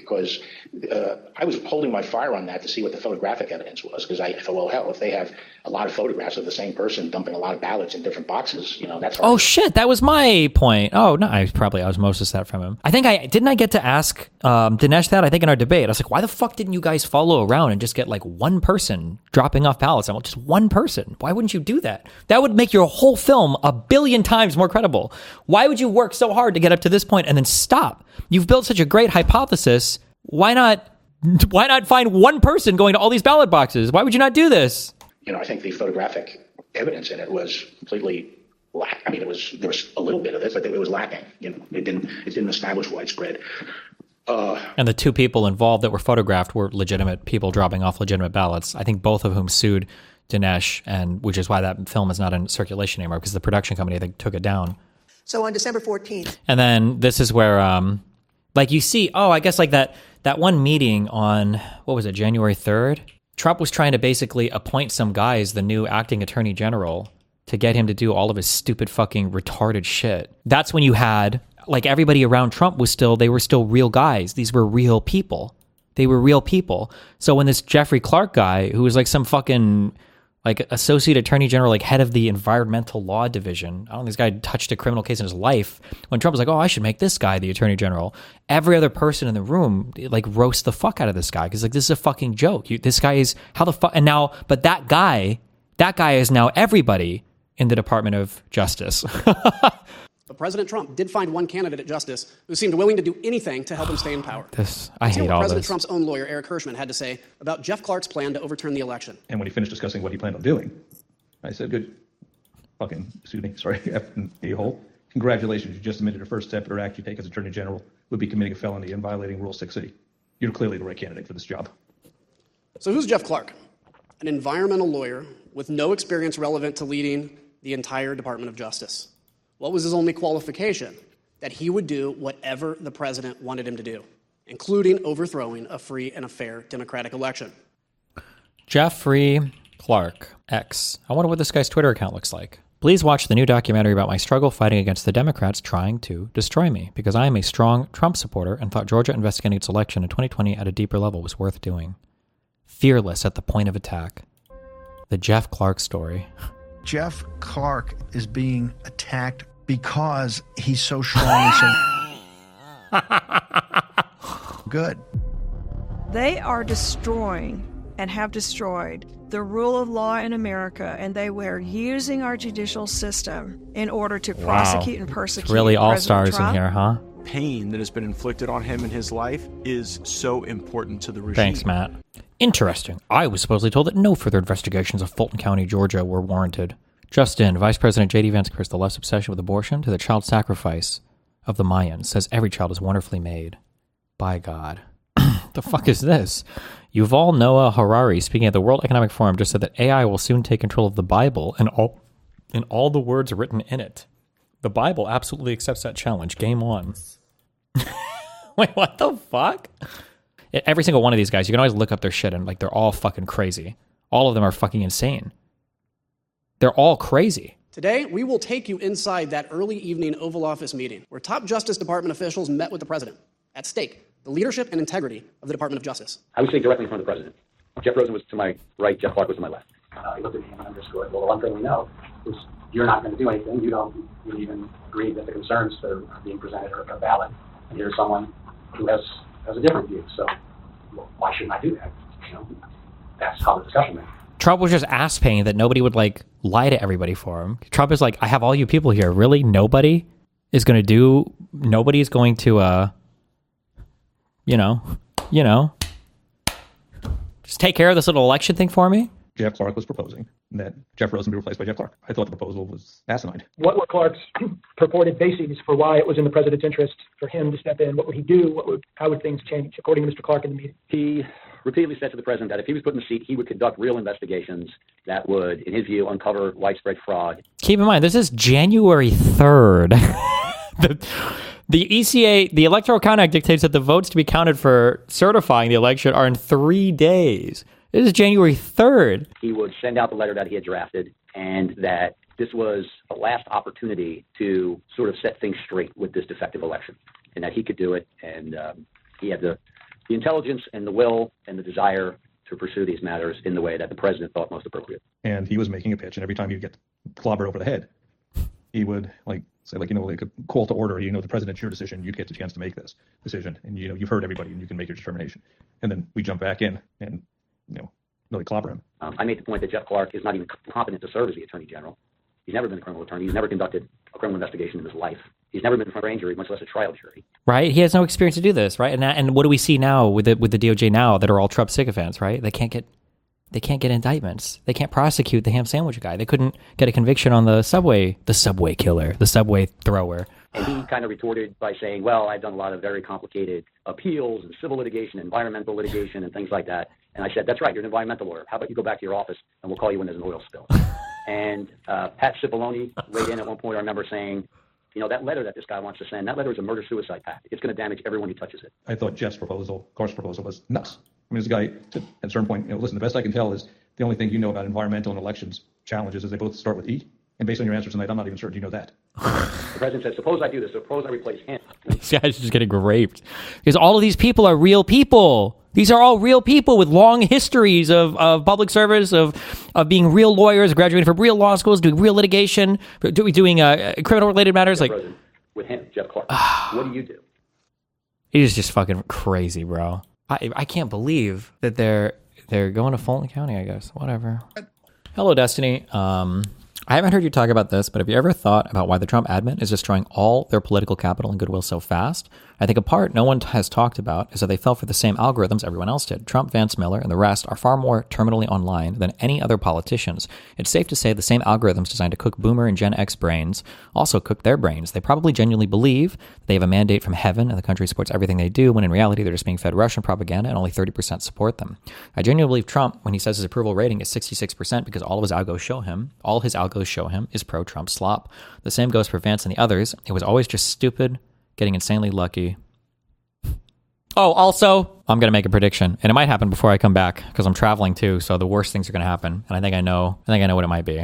I was holding my fire on that to see what the photographic evidence was, because I thought, well, hell, if they have a lot of photographs of the same person dumping a lot of ballots in different boxes, that's hard. Oh shit, that was my point. Oh no, I osmosis that from him. I think I get to ask Dinesh that, I think in our debate. I was like, why the fuck didn't you guys follow around and just get like one person dropping off ballots? I'm like, just one person. Why wouldn't you do that? That would make your whole film 1 billion times more credible. Why would you work so hard to get up to this point and then stop? You've built such a great hypothesis. Why not find one person going to all these ballot boxes? Why would you not do this? I think the photographic evidence in it was completely lacking. I mean, there was a little bit of it, but it was lacking. It didn't establish widespread. And the two people involved that were photographed were legitimate people dropping off legitimate ballots. I think both of whom sued Dinesh, and which is why that film is not in circulation anymore, because the production company, I think, took it down. So on December 14th. And then this is where, you see, I guess like that one meeting on, what was it, January 3rd? Trump was trying to basically appoint some guy as the new acting attorney general to get him to do all of his stupid fucking retarded shit. That's when you had, everybody around Trump they were still real guys. These were real people. They were real people. So when this Jeffrey Clark guy, who was like some fucking like associate attorney general, like head of the environmental law division, I don't think this guy touched a criminal case in his life. When Trump was like, oh, I should make this guy the attorney general, every other person in the room like roast the fuck out of this guy because like this is a fucking joke. This guy is how the fuck, and now, but that guy is now everybody in the Department of Justice. But President Trump did find one candidate at Justice who seemed willing to do anything to help him stay in power. I hate all President this. Trump's own lawyer, Eric Hirschman, had to say about Jeff Clark's plan to overturn the election. And when he finished discussing what he planned on doing, I said, good fucking, a-hole. Congratulations, you just admitted your first step or act you take as Attorney General would be committing a felony and violating Rule 6C. You're clearly the right candidate for this job. So who's Jeff Clark? An environmental lawyer with no experience relevant to leading the entire Department of Justice. What was his only qualification? That he would do whatever the president wanted him to do, including overthrowing a free and a fair democratic election. Jeffrey Clark X. I wonder what this guy's Twitter account looks like. Please watch the new documentary about my struggle fighting against the Democrats trying to destroy me, because I am a strong Trump supporter and thought Georgia investigating its election in 2020 at a deeper level was worth doing. Fearless at the point of attack. The Jeff Clark story. Jeff Clark is being attacked because he's so strong and so good. They are destroying and have destroyed the rule of law in America, and they were using our judicial system in order to prosecute and persecute. It's really all President stars Trump. in here, huh? Pain that has been inflicted on him in his life is so important to the regime. Thanks, Matt. Interesting. I was supposedly told that no further investigations of Fulton County, Georgia were warranted. Just in, Vice President J.D. Vance compares the left's obsession with abortion to the child sacrifice of the Mayans, says every child is wonderfully made by God. The fuck is this? Yuval Noah Harari, speaking at the World Economic Forum, just said that AI will soon take control of the Bible and all the words written in it. The Bible absolutely accepts that challenge. Game on. Wait, what the fuck? Every single one of these guys, you can always look up their shit and like they're all fucking crazy. All of them are fucking insane. They're all crazy. Today, we will take you inside that early evening Oval Office meeting where top Justice Department officials met with the president. At stake, the leadership and integrity of the Department of Justice. I was sitting directly in front of the president. Jeff Rosen was to my right, Jeff Clark was to my left. He looked at me and underscored, well, the one thing we know is you're not going to do anything. You don't even agree that the concerns that are being presented are valid. And here's someone who has a different view. So why shouldn't I do that? That's how the discussion went. Trump was just ass paying that nobody would like lie to everybody for him. Trump is like, I have all you people here. Really? Nobody is going to just take care of this little election thing for me. Jeff Clark was proposing that Jeff Rosen be replaced by Jeff Clark. I thought the proposal was asinine. What were Clark's purported bases for why it was in the president's interest for him to step in? What would he do? How would things change, according to Mr. Clark in the meeting? He repeatedly said to the president that if he was put in the seat, he would conduct real investigations that would, in his view, uncover widespread fraud. Keep in mind, this is January 3rd. The ECA, the Electoral Count Act, dictates that the votes to be counted for certifying the election are in 3 days. This is January 3rd. He would send out the letter that he had drafted, and that this was a last opportunity to sort of set things straight with this defective election, and that he could do it, and he had the intelligence and the will and the desire to pursue these matters in the way that the president thought most appropriate. And he was making a pitch, and every time you get clobbered over the head, he would say like a call to order. The president, it's your decision. You get the chance to make this decision, and you've heard everybody, and you can make your determination. And then we jump back in and really clobber him. I made the point that Jeff Clark is not even competent to serve as the attorney general. He's never been a criminal attorney. He's never conducted a criminal investigation in his life. He's never been in front of a grand jury, much less a trial jury. Right? He has no experience to do this, right? And what do we see now with the DOJ now that are all Trump sycophants, right? They can't get indictments. They can't prosecute the ham sandwich guy. They couldn't get a conviction on the subway killer, the subway thrower. And he kind of retorted by saying, well, I've done a lot of very complicated appeals and civil litigation, environmental litigation, and things like that. And I said, that's right, you're an environmental lawyer. How about you go back to your office and we'll call you when there's an oil spill. And Pat Cipollone weighed in at one point, I remember saying, that letter that this guy wants to send, that letter is a murder-suicide pact. It's going to damage everyone who touches it. I thought Jeff's proposal, Clark's proposal, was nuts. I mean, this guy, at a certain point, listen, the best I can tell is the only thing you know about environmental and elections challenges is they both start with E. And based on your answers tonight, I'm not even certain you know that. The president said, suppose I do this. Suppose I replace him. This guy's just getting raped. Because all of these people are real people. These are all real people with long histories of public service, of being real lawyers, graduating from real law schools, doing real litigation, doing criminal-related matters. Like with him, Jeff Clark. What do you do? It is just fucking crazy, bro. I can't believe that they're going to Fulton County, I guess. Whatever. Hello, Destiny. I haven't heard you talk about this, but have you ever thought about why the Trump admin is destroying all their political capital and goodwill so fast? I think a part no one has talked about is that they fell for the same algorithms everyone else did. Trump, Vance, Miller, and the rest are far more terminally online than any other politicians. It's safe to say the same algorithms designed to cook Boomer and Gen X brains also cook their brains. They probably genuinely believe they have a mandate from heaven and the country supports everything they do, when in reality they're just being fed Russian propaganda and only 30% support them. I genuinely believe Trump, when he says his approval rating is 66%, because all his algos show him is pro-Trump slop. The same goes for Vance and the others. It was always just stupid, getting insanely lucky. Oh, also, I'm going to make a prediction, and it might happen before I come back, because I'm traveling too, so the worst things are going to happen, and I think I know what it might be.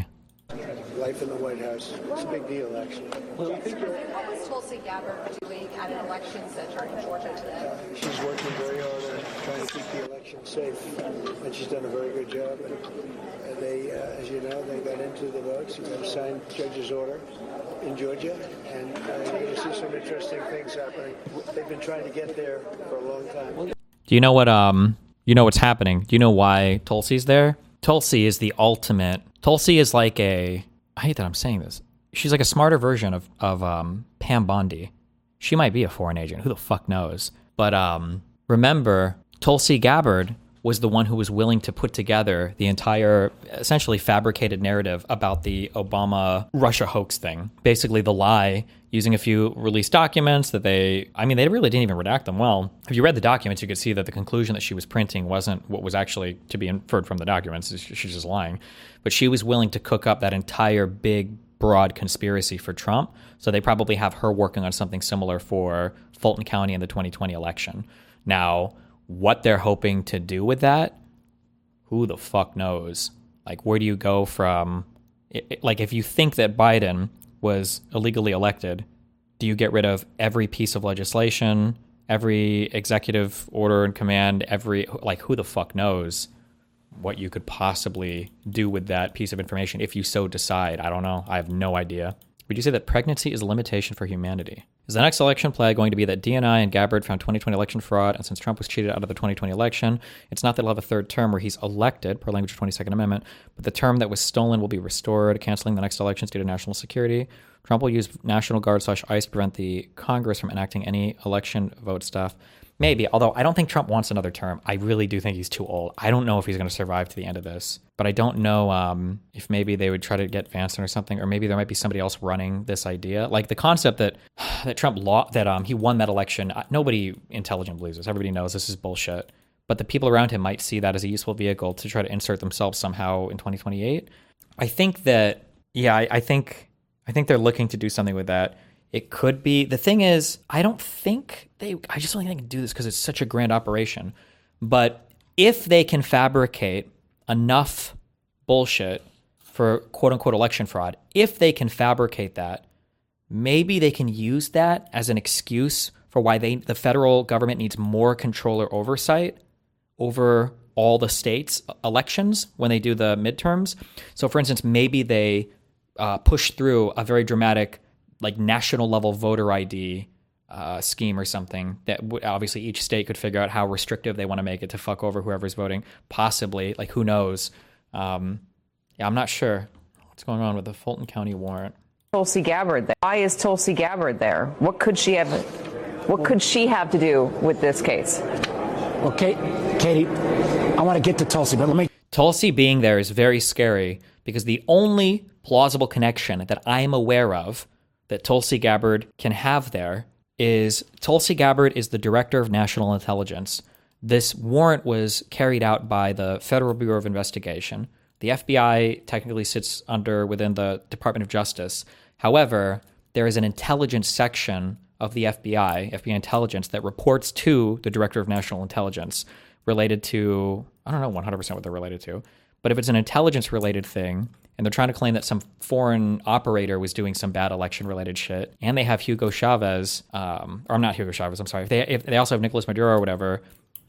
Life in the White House. It's a big deal, actually. What was Tulsi Gabbard doing at an election center in Georgia today? She's working very hard on trying to keep the election safe, and she's done a very good job. And they, as you know, they got into the votes. They signed judge's order in Georgia, and you're going to see some interesting things happening. They've been trying to get there for a long time. Do you know what? You know what's happening? Do you know why Tulsi's there? Tulsi is the ultimate. Tulsi is like I hate that I'm saying this. She's like a smarter version of Pam Bondi. She might be a foreign agent. Who the fuck knows? But remember, Tulsi Gabbard was the one who was willing to put together the entire essentially fabricated narrative about the Obama Russia hoax thing. Basically the lie, using a few released documents that they really didn't even redact them well. If you read the documents, you could see that the conclusion that she was printing wasn't what was actually to be inferred from the documents. She's just lying. But she was willing to cook up that entire big, broad conspiracy for Trump. So they probably have her working on something similar for Fulton County in the 2020 election. Now, what they're hoping to do with that, who the fuck knows? Like, where do you go from... Like, if you think that Biden was illegally elected, do you get rid of every piece of legislation, every executive order and command, who the fuck knows what you could possibly do with that piece of information if you so decide? I don't know. I have no idea. Would you say that pregnancy is a limitation for humanity? Is the next election play going to be that DNI and Gabbard found 2020 election fraud, and since Trump was cheated out of the 2020 election, it's not that he'll have a third term where he's elected, per language of 22nd Amendment, but the term that was stolen will be restored, canceling the next elections due to national security. Trump will use National Guard/ICE to prevent the Congress from enacting any election vote stuff. Maybe, although I don't think Trump wants another term. I really do think he's too old. I don't know if he's going to survive to the end of this. But I don't know if maybe they would try to get Vance in or something, or maybe there might be somebody else running this idea. Like the concept that Trump he won that election. Nobody intelligent believes this. Everybody knows this is bullshit. But the people around him might see that as a useful vehicle to try to insert themselves somehow in 2028. I think that, I think they're looking to do something with that. It could be. The thing is, I just don't think they can do this because it's such a grand operation. But if they can fabricate enough bullshit for quote unquote election fraud, if they can fabricate that, maybe they can use that as an excuse for why the federal government needs more control or oversight over all the states' elections when they do the midterms. So for instance, maybe they push through a very dramatic national level voter ID scheme or something that obviously each state could figure out how restrictive they want to make it to fuck over whoever's voting. Possibly, who knows? I'm not sure what's going on with the Fulton County warrant. Tulsi Gabbard there. Why is Tulsi Gabbard there? What could she have to do with this case? Well, Katie, I want to get to Tulsi, but let me... Tulsi being there is very scary because the only plausible connection that I am aware of that Tulsi Gabbard can have there is Tulsi Gabbard is the Director of National Intelligence. This warrant was carried out by the Federal Bureau of Investigation. The FBI technically sits within the Department of Justice. However, there is an intelligence section of the FBI intelligence, that reports to the Director of National Intelligence related to, I don't know 100% what they're related to, but if it's an intelligence-related thing, and they're trying to claim that some foreign operator was doing some bad election-related shit, and they have Hugo Chavez, or not Hugo Chavez, I'm sorry, if they also have Nicolas Maduro or whatever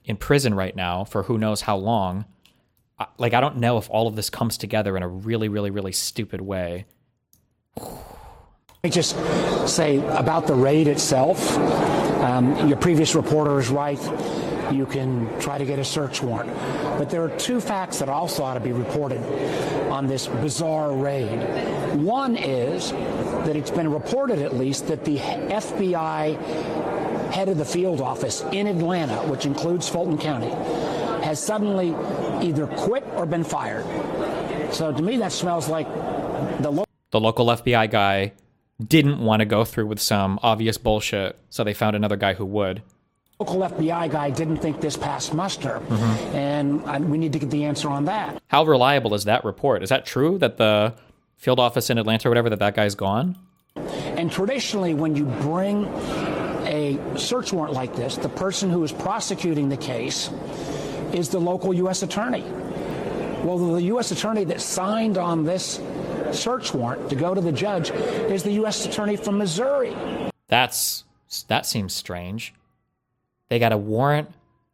in prison right now for who knows how long. Like, I don't know if all of this comes together in a really, really, really stupid way. Let me just say about the raid itself. Your previous reporter is right. You can try to get a search warrant. But there are two facts that also ought to be reported on this bizarre raid. One is that it's been reported, at least, that the FBI head of the field office in Atlanta, which includes Fulton County, has suddenly either quit or been fired. So to me, that smells like the local FBI guy didn't want to go through with some obvious bullshit, so they found another guy who would. Local FBI guy didn't think this passed muster, and we need to get the answer on that. How reliable is that report? Is that true that the field office in Atlanta or whatever, that guy's gone? And traditionally, when you bring a search warrant like this, the person who is prosecuting the case is the local U.S. attorney. Well, the U.S. attorney that signed on this search warrant to go to the judge is the U.S. attorney from Missouri. That seems strange. They got a warrant.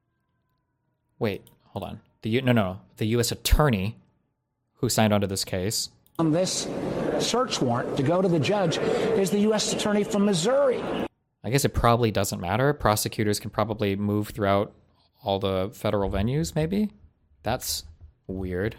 Wait, hold on. The U.S. attorney who signed onto this case. On this search warrant to go to the judge is the U.S. attorney from Missouri. I guess it probably doesn't matter. Prosecutors can probably move throughout all the federal venues, maybe? That's weird.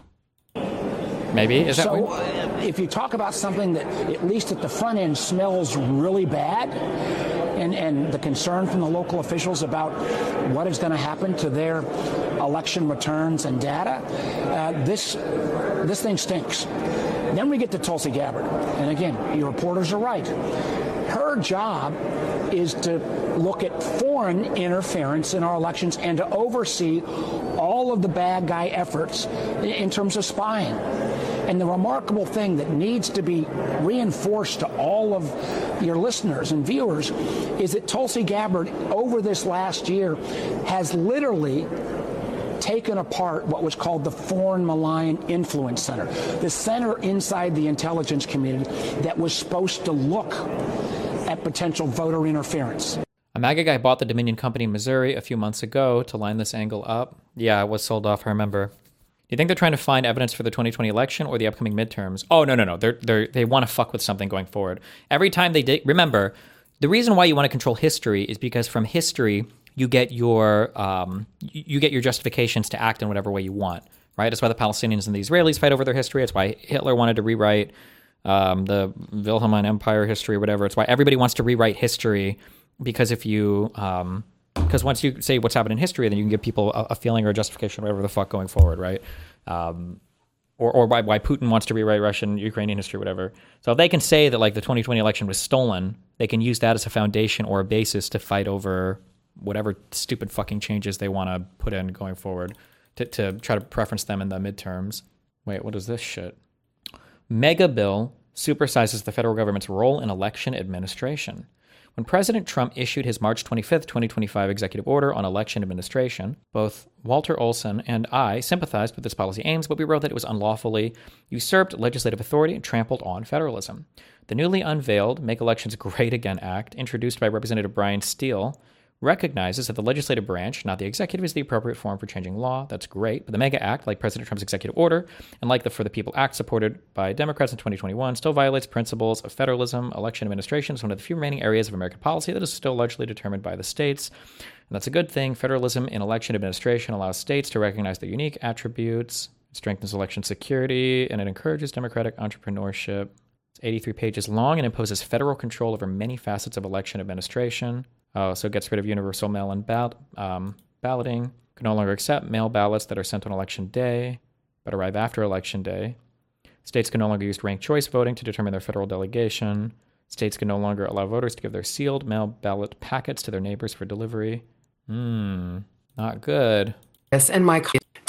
Maybe? Is that weird? If you talk about something that, at least at the front end, smells really bad, and the concern from the local officials about what is going to happen to their election returns and data, this thing stinks. Then we get to Tulsi Gabbard. And again, your reporters are right. Her job is to look at foreign interference in our elections and to oversee all of the bad guy efforts in terms of spying. And the remarkable thing that needs to be reinforced to all of your listeners and viewers is that Tulsi Gabbard, over this last year, has literally taken apart what was called the Foreign Malign Influence Center, the center inside the intelligence community that was supposed to look at potential voter interference. A MAGA guy bought the Dominion Company in Missouri a few months ago to line this angle up. Yeah, it was sold off, I remember. Do you think they're trying to find evidence for the 2020 election or the upcoming midterms? Oh, no. They want to fuck with something going forward. Every time they dig, remember, the reason why you want to control history is because from history, you get your justifications to act in whatever way you want, right? That's why the Palestinians and the Israelis fight over their history. It's why Hitler wanted to rewrite the Wilhelmine Empire history or whatever. It's why everybody wants to rewrite history, because if you because once you say what's happened in history, then you can give people a feeling or a justification, whatever the fuck, going forward, right? Or why Putin wants to rewrite Russian, Ukrainian history, whatever. So if they can say that like the 2020 election was stolen, they can use that as a foundation or a basis to fight over whatever stupid fucking changes they want to put in going forward to try to preference them in the midterms. Wait, what is this shit? Mega bill supersizes the federal government's role in election administration. When President Trump issued his March 25th, 2025 executive order on election administration, both Walter Olson and I sympathized with this policy aims, but we wrote that it was unlawfully usurped legislative authority and trampled on federalism. The newly unveiled Make Elections Great Again Act, introduced by Representative Brian Steele, recognizes that the legislative branch, not the executive, is the appropriate forum for changing law. That's great. But the MEGA Act, like President Trump's executive order, and like the For the People Act supported by Democrats in 2021, still violates principles of federalism. Election administration is one of the few remaining areas of American policy that is still largely determined by the states. And that's a good thing. Federalism in election administration allows states to recognize their unique attributes. It strengthens election security, and it encourages democratic entrepreneurship. It's 83 pages long and imposes federal control over many facets of election administration. So it gets rid of universal mail-in balloting. Can no longer accept mail ballots that are sent on election day, but arrive after election day. States can no longer use ranked choice voting to determine their federal delegation. States can no longer allow voters to give their sealed mail ballot packets to their neighbors for delivery. Not good. Yes, and Mike,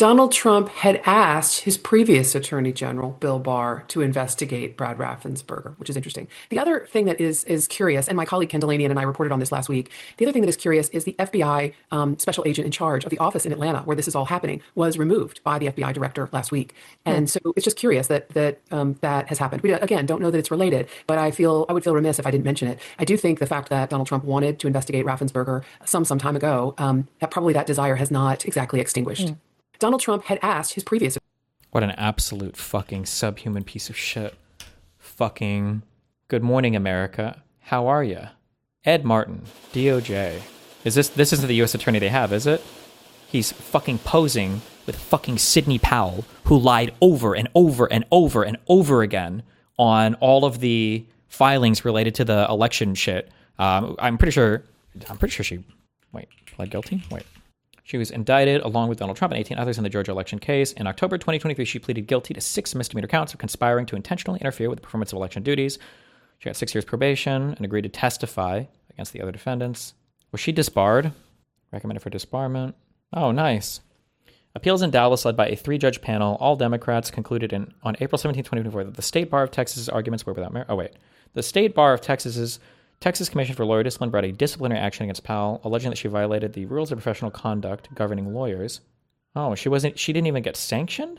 Donald Trump had asked his previous Attorney General, Bill Barr, to investigate Brad Raffensperger, which is interesting. The other thing that is curious, and my colleague Ken Delanian and I reported on this last week, the other thing that is curious is the FBI special agent in charge of the office in Atlanta, where this is all happening, was removed by the FBI director last week. And so it's just curious that has happened. We, again, don't know that it's related, but I would feel remiss if I didn't mention it. I do think the fact that Donald Trump wanted to investigate Raffensperger some time ago, that probably that desire has not exactly extinguished. Donald Trump had asked his previous... What an absolute fucking subhuman piece of shit. Fucking good morning, America. How are ya? Ed Martin, DOJ. This isn't the U.S. attorney they have, is it? He's fucking posing with fucking Sidney Powell, who lied over and over and over and over again on all of the filings related to the election shit. I'm pretty sure she... Wait, pled guilty? Wait. She was indicted along with Donald Trump and 18 others in the Georgia election case. In October 2023, she pleaded guilty to 6 misdemeanor counts of conspiring to intentionally interfere with the performance of election duties. She got 6 years probation and agreed to testify against the other defendants. Was she disbarred? Recommended for disbarment. Oh, nice. Appeals in Dallas, led by a 3-judge panel, all Democrats, concluded on April 17, 2024, that the State Bar of Texas's arguments were without merit. Oh, wait. The State Bar of Texas Commission for Lawyer Discipline brought a disciplinary action against Powell, alleging that she violated the rules of professional conduct governing lawyers. Oh, she didn't even get sanctioned?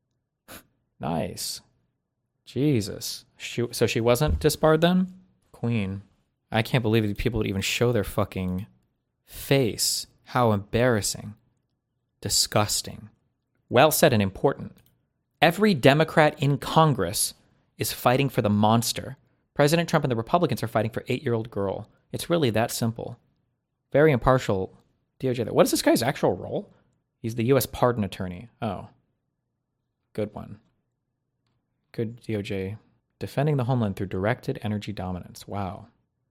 Nice. Jesus. So she wasn't disbarred then? Queen. I can't believe that people would even show their fucking face. How embarrassing. Disgusting. Well said and important. Every Democrat in Congress is fighting for the monster. President Trump and the Republicans are fighting for 8-year-old girl. It's really that simple. Very impartial DOJ. What is this guy's actual role? He's the U.S. pardon attorney. Oh. Good one. Good DOJ. Defending the homeland through directed energy dominance. Wow.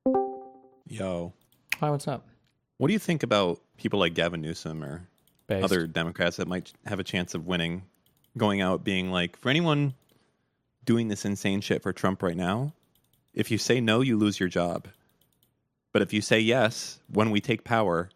Yo. Hi, what's up? What do you think about people like Gavin Newsom or other Democrats that might have a chance of winning, going out being like, for anyone doing this insane shit for Trump right now, if you say no, you lose your job. But if you say yes, when we take power,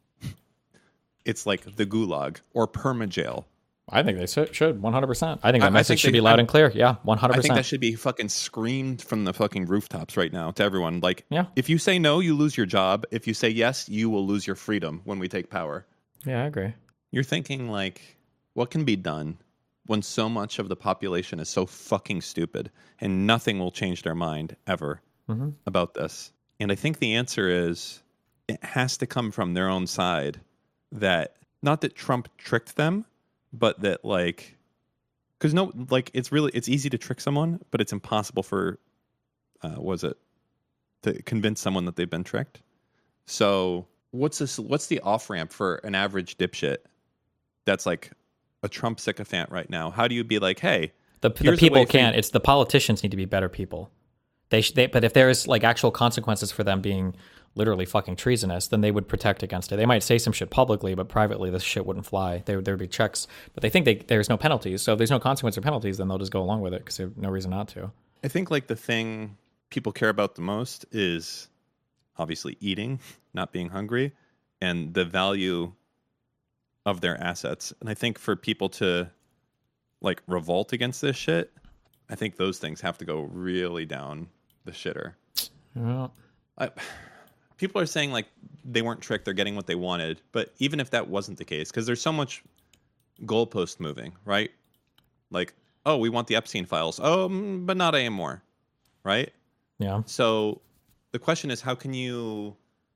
it's like the gulag or perma-jail. I think they should, 100%. I think that message should be loud and clear. Yeah, 100%. I think that should be fucking screamed from the fucking rooftops right now to everyone. Like, if you say no, you lose your job. If you say yes, you will lose your freedom when we take power. Yeah, I agree. You're thinking, like, what can be done when so much of the population is so fucking stupid and nothing will change their mind ever about this? And I think the answer is it has to come from their own side. That, not that Trump tricked them, but that, like, because it's easy to trick someone, but it's impossible for, to convince someone that they've been tricked. So what's the off-ramp for an average dipshit that's like a Trump sycophant right now? How do you be like, hey, the people can't. It's the politicians need to be better people. But if there's like actual consequences for them being literally fucking treasonous, then they would protect against it. They might say some shit publicly, but privately this shit wouldn't fly. There would be checks, but they think there's no penalties. So if there's no consequence or penalties, then they'll just go along with it because they have no reason not to. I think like the thing people care about the most is obviously eating, not being hungry, and the value of their assets. And I think for people to like revolt against this shit, I think those things have to go really down the shitter. Yeah. People are saying like they weren't tricked, they're getting what they wanted. But even if that wasn't the case, because there's so much goalpost moving, right? Like, oh, we want the Epstein files. Oh, but not anymore, right? Yeah. So the question is, how can you,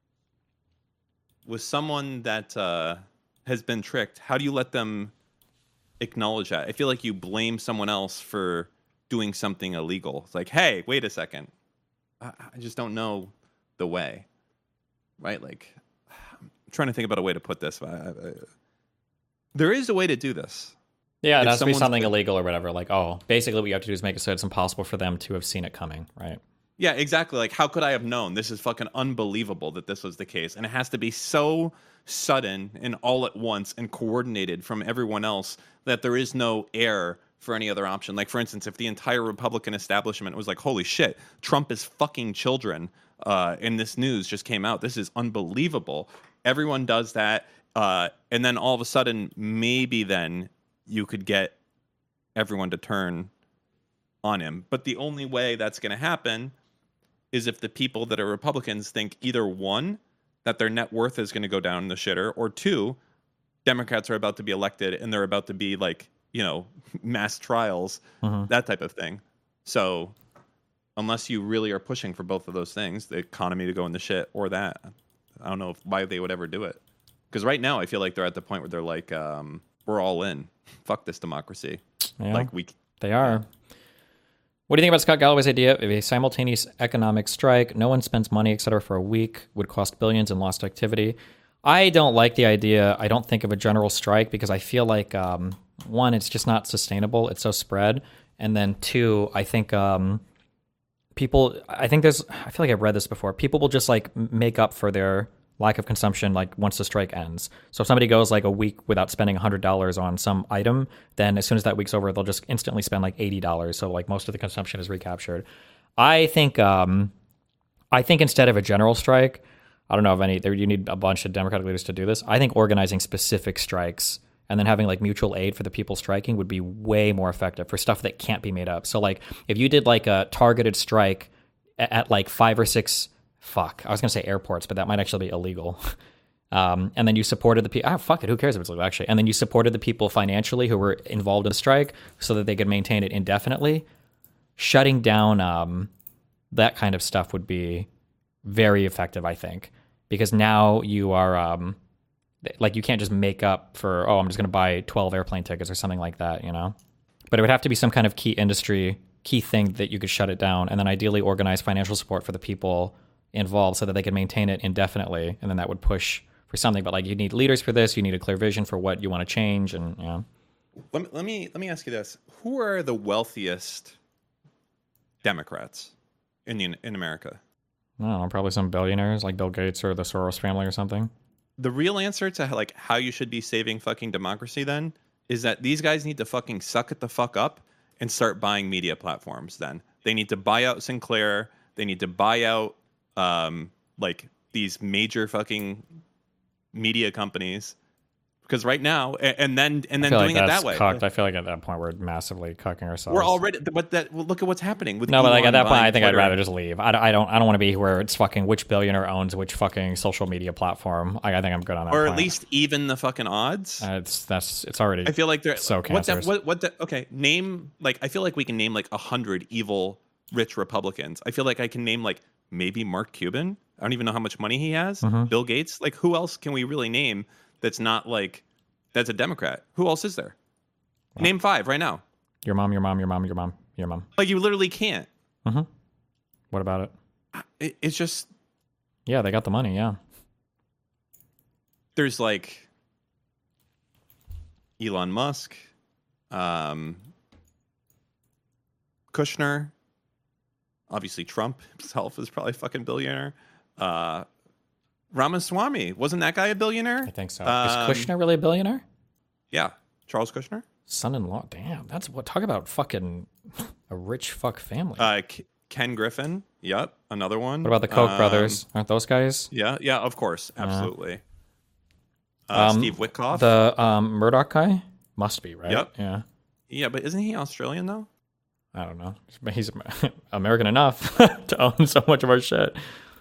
with someone that has been tricked, how do you let them acknowledge that? I feel like you blame someone else for doing something illegal. It's like, hey, wait a second. I just don't know the way, right? Like, I'm trying to think about a way to put this. There is a way to do this. Yeah, it has to be something illegal or whatever. Like, oh, basically what you have to do is make it so it's impossible for them to have seen it coming, right? Yeah, exactly. Like, how could I have known? This is fucking unbelievable that this was the case. And it has to be so sudden and all at once and coordinated from everyone else that there is no air for any other option. Like, for instance, if the entire Republican establishment was like, holy shit, Trump is fucking children and this news just came out. This is unbelievable. Everyone does that. And then all of a sudden, maybe then you could get everyone to turn on him. But the only way that's going to happen is if the people that are Republicans think either one, that their net worth is going to go down in the shitter, or two, Democrats are about to be elected and they're about to be like, mass trials, that type of thing. So unless you really are pushing for both of those things, the economy to go in the shit or that, I don't know why they would ever do it. Because right now I feel like they're at the point where they're like, we're all in. Fuck this democracy. Yeah, they are. What do you think about Scott Galloway's idea of a simultaneous economic strike? No one spends money, et cetera, for a week, would cost billions in lost activity. I don't like the idea. I don't think of a general strike because I feel like, one, it's just not sustainable. It's so spread. And then two, I think I feel like I've read this before. People will just like make up for their lack of consumption like once the strike ends. So if somebody goes like a week without spending $100 on some item, then as soon as that week's over, they'll just instantly spend like $80. So like most of the consumption is recaptured. I think instead of a general strike, I don't know of any, you need a bunch of Democratic leaders to do this. I think organizing specific strikes and then having like mutual aid for the people striking would be way more effective for stuff that can't be made up. So like if you did like a targeted strike at like 5 or 6, I was going to say airports, but that might actually be illegal. And then you supported the people. Fuck it. Who cares if it's illegal, actually? And then you supported the people financially who were involved in the strike so that they could maintain it indefinitely. Shutting down that kind of stuff would be very effective, I think, because now you are like you can't just make up for, I'm just going to buy 12 airplane tickets or something like that, But it would have to be some kind of key thing that you could shut it down, and then ideally organize financial support for the people involved so that they can maintain it indefinitely, and then that would push for something. But like you need leaders for this, you need a clear vision for what you want to change, and Let me ask you this: who are the wealthiest Democrats in America? I don't know, probably some billionaires like Bill Gates or the Soros family or something. The real answer to like how you should be saving fucking democracy then is that these guys need to fucking suck it the fuck up and start buying media platforms. Then they need to buy out Sinclair. They need to buy out like these major fucking media companies, because right now and then doing it that way. Cucked. I feel like at that point we're massively cucking ourselves. We're already, but look at what's happening with. No, but like at that point, I think Twitter. I'd rather just leave. I don't want to be where it's fucking which billionaire owns which fucking social media platform. I think I'm good on that. Or point. at least even the fucking odds. It's already. I feel like they're so cancerous. Okay, name like I feel like we can name like 100 evil rich Republicans. I feel like I can name like maybe Mark Cuban. I don't even know how much money he has. Bill Gates. Like who else can we really name that's not like that's a Democrat? Who else is there? Wow. Name 5 right now. Your mom, your mom, your mom, your mom, your mom. Like you literally can't. What about it? It's just. Yeah, they got the money. Yeah. There's like Elon Musk, Kushner. Obviously, Trump himself is probably a fucking billionaire. Ramaswamy, wasn't that guy a billionaire? I think so. Is Kushner really a billionaire? Yeah, Charles Kushner. Son-in-law. Damn, that's what. Talk about fucking a rich fuck family. Ken Griffin. Yep, another one. What about the Koch brothers? Aren't those guys? Yeah, of course, absolutely. Steve Witkoff. The Murdoch guy must be, right? Yep. Yeah. Yeah, but isn't he Australian though? I don't know. He's American enough to own so much of our shit.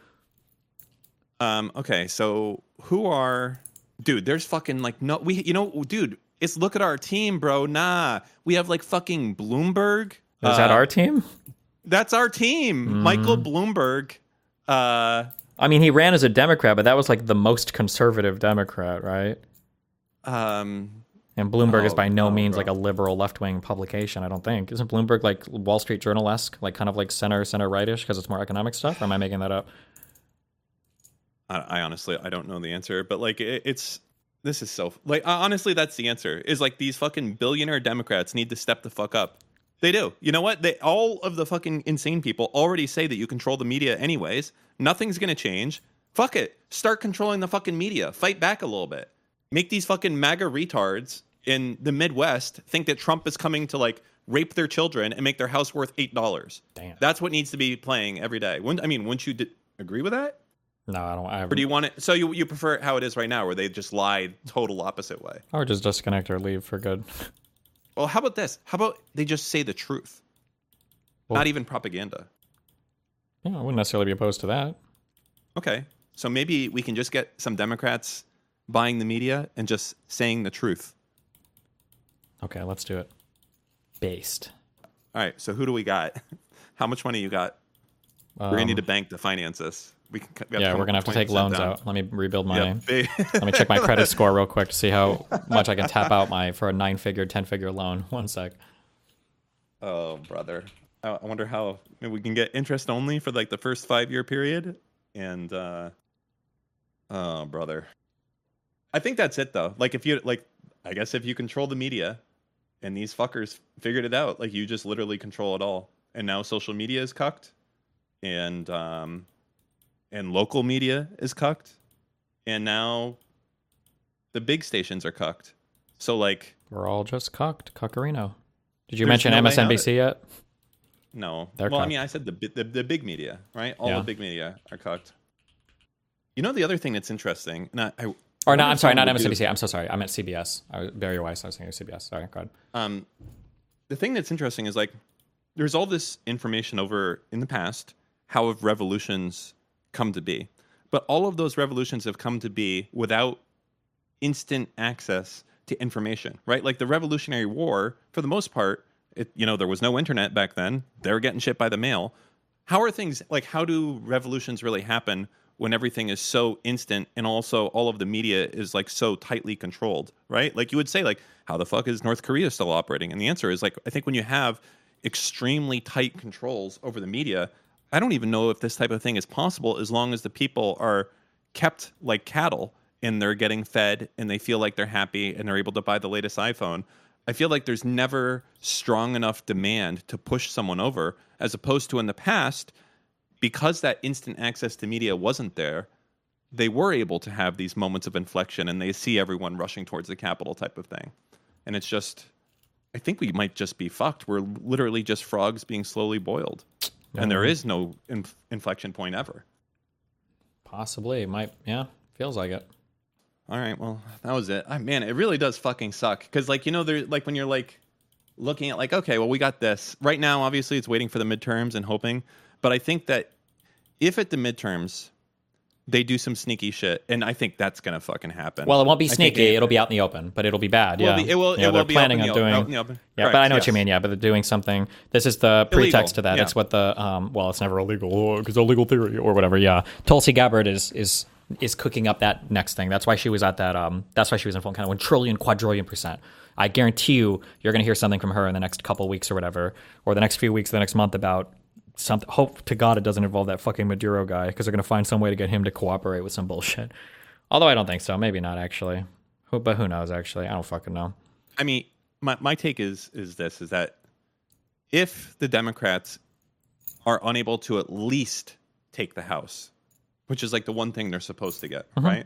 Okay, so who are... Dude, there's fucking like... No, dude, it's look at our team, bro. Nah, we have like fucking Bloomberg. Is that our team? That's our team. Michael Bloomberg. I mean, he ran as a Democrat, but that was like the most conservative Democrat, right? And Bloomberg is by no means like a liberal left-wing publication, I don't think. Isn't Bloomberg like Wall Street Journal-esque, like kind of like center-right-ish because it's more economic stuff? Or am I making that up? I honestly, I don't know the answer, but like this is so like honestly, that's the answer. Is like these fucking billionaire Democrats need to step the fuck up. They do. You know what? All of the fucking insane people already say that you control the media anyways. Nothing's gonna change. Fuck it. Start controlling the fucking media. Fight back a little bit. Make these fucking MAGA retards in the Midwest think that Trump is coming to like rape their children and make their house worth $8. Damn. That's what needs to be playing every day. Wouldn't you agree with that? No, I don't. Or do you want it? So you prefer it how it is right now, where they just lie total opposite way? Or just disconnect or leave for good. Well, how about this? How about they just say the truth? Well, not even propaganda. Yeah, I wouldn't necessarily be opposed to that. Okay. So maybe we can just get some Democrats buying the media and just saying the truth. Okay, let's do it. Based. All right. So who do we got? How much money you got? We're going to need a bank to finance this. We're going to have to take loans out. Let me rebuild my... Yep. Let me check my credit score real quick to see how much I can tap out for a 9-figure, 10-figure loan. One sec. Oh, brother. I wonder how maybe we can get interest only for like the first 5-year period. And, oh, brother. I think that's it, though. Like, I guess if you control the media and these fuckers figured it out, like, you just literally control it all. And now social media is cucked. And local media is cucked. And now the big stations are cucked. So, like... We're all just cucked. Cuckerino. Did you mention MSNBC yet? No. They're well, cucked. I mean, I said the big media, right? All the big media are cucked. You know the other thing that's interesting? I'm sorry, not MSNBC. I'm so sorry. I meant CBS. Barry Weiss. I was thinking CBS. Sorry, go ahead. The thing that's interesting is, like, there's all this information over in the past, how have revolutions come to be. But all of those revolutions have come to be without instant access to information, right? Like the Revolutionary War, for the most part, there was no internet back then. They were getting shit by the mail. How are things, like, how do revolutions really happen when everything is so instant and also all of the media is, like, so tightly controlled, right? Like, you would say, like, how the fuck is North Korea still operating? And the answer is, like, I think when you have extremely tight controls over the media, I don't even know if this type of thing is possible as long as the people are kept like cattle and they're getting fed and they feel like they're happy and they're able to buy the latest iPhone. I feel like there's never strong enough demand to push someone over, as opposed to in the past, because that instant access to media wasn't there, they were able to have these moments of inflection and they see everyone rushing towards the Capitol type of thing. And it's just, I think we might just be fucked. We're literally just frogs being slowly boiled. And there is no inflection point ever. Possibly. Feels like it. All right, well, that was it. Man, it really does fucking suck. Because, like, there's, like, when you're, like, looking at, like, okay, well, we got this. Right now, obviously, it's waiting for the midterms and hoping. But I think that if at the midterms they do some sneaky shit, and I think that's going to fucking happen. Well, it won't be sneaky. It'll be out in the open, but it'll be bad. Yeah. It will they're be planning out on doing. Out in the open. Yeah, Correct, but I know yes. what you mean. Yeah, but they're doing something. This is the pretext to that. Yeah. It's what the it's never illegal because illegal theory or whatever. Yeah, Tulsi Gabbard is cooking up that next thing. That's why she was at that. That's why she was in full kind of 1 trillion, quadrillion %. I guarantee you're going to hear something from her in the next couple of weeks or whatever, or the next few weeks, the next month about something. Hope to God it doesn't involve that fucking Maduro guy, because they're going to find some way to get him to cooperate with some bullshit. Although I don't think so. Maybe not, actually. But who knows, actually? I don't fucking know. I mean, my take is that if the Democrats are unable to at least take the House, which is like the one thing they're supposed to get, right?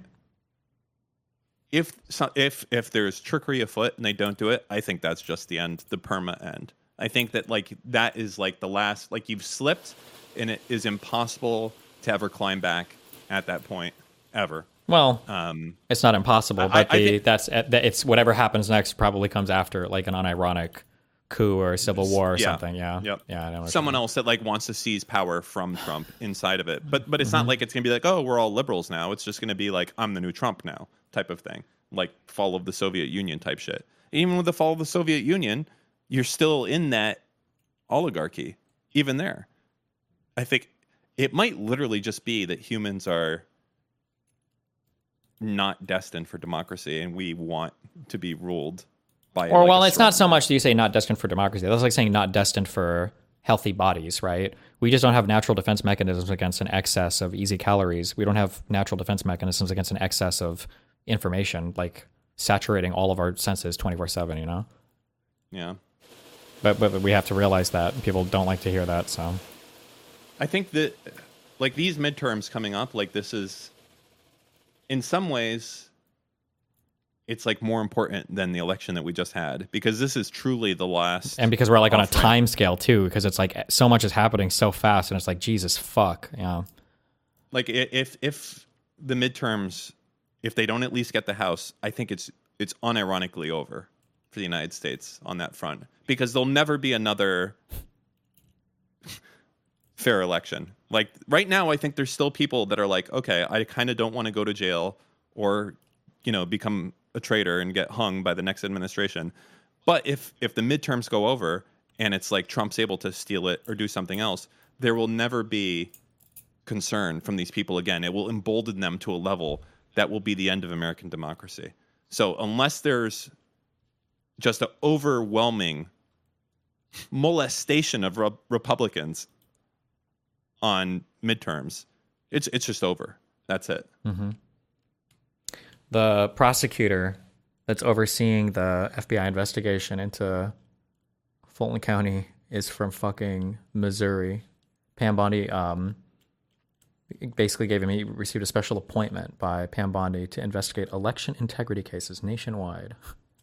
If there's trickery afoot and they don't do it, I think that's just the end, the perma end. I think that, like, that is like the last, like, you've slipped and it is impossible to ever climb back at that point ever. Well, it's not impossible, but it's whatever happens next probably comes after, like, an unironic coup or a civil war or something. Yeah. Yep. Yeah. I know someone else that, like, wants to seize power from Trump inside of it. But it's not like it's going to be like, oh, we're all liberals now. It's just going to be like, I'm the new Trump now type of thing. Like fall of the Soviet Union type shit. Even with the fall of the Soviet Union, you're still in that oligarchy, even there. I think it might literally just be that humans are not destined for democracy and we want to be ruled by it's not so much that you say not destined for democracy. That's like saying not destined for healthy bodies, right? We just don't have natural defense mechanisms against an excess of easy calories. We don't have natural defense mechanisms against an excess of information, like saturating all of our senses 24/7, you know? Yeah. But we have to realize that people don't like to hear that, so. I think that, like, these midterms coming up, like, this is, in some ways, it's, like, more important than the election that we just had, because this is truly the last. And because we're, like, on a time scale, too, because it's, like, so much is happening so fast, and it's like, Jesus, fuck, yeah. Like if the midterms, if they don't at least get the House, I think it's unironically over for the United States on that front, because there'll never be another fair election. Like right now, I think there's still people that are like, okay, I kind of don't want to go to jail or, become a traitor and get hung by the next administration. But if the midterms go over and it's like Trump's able to steal it or do something else, there will never be concern from these people again. It will embolden them to a level that will be the end of American democracy. So unless there's just an overwhelming molestation of Republicans on midterms, it's just over. That's it. Mm-hmm. The prosecutor that's overseeing the FBI investigation into Fulton County is from fucking Missouri. Pam Bondi basically he received a special appointment by Pam Bondi to investigate election integrity cases nationwide,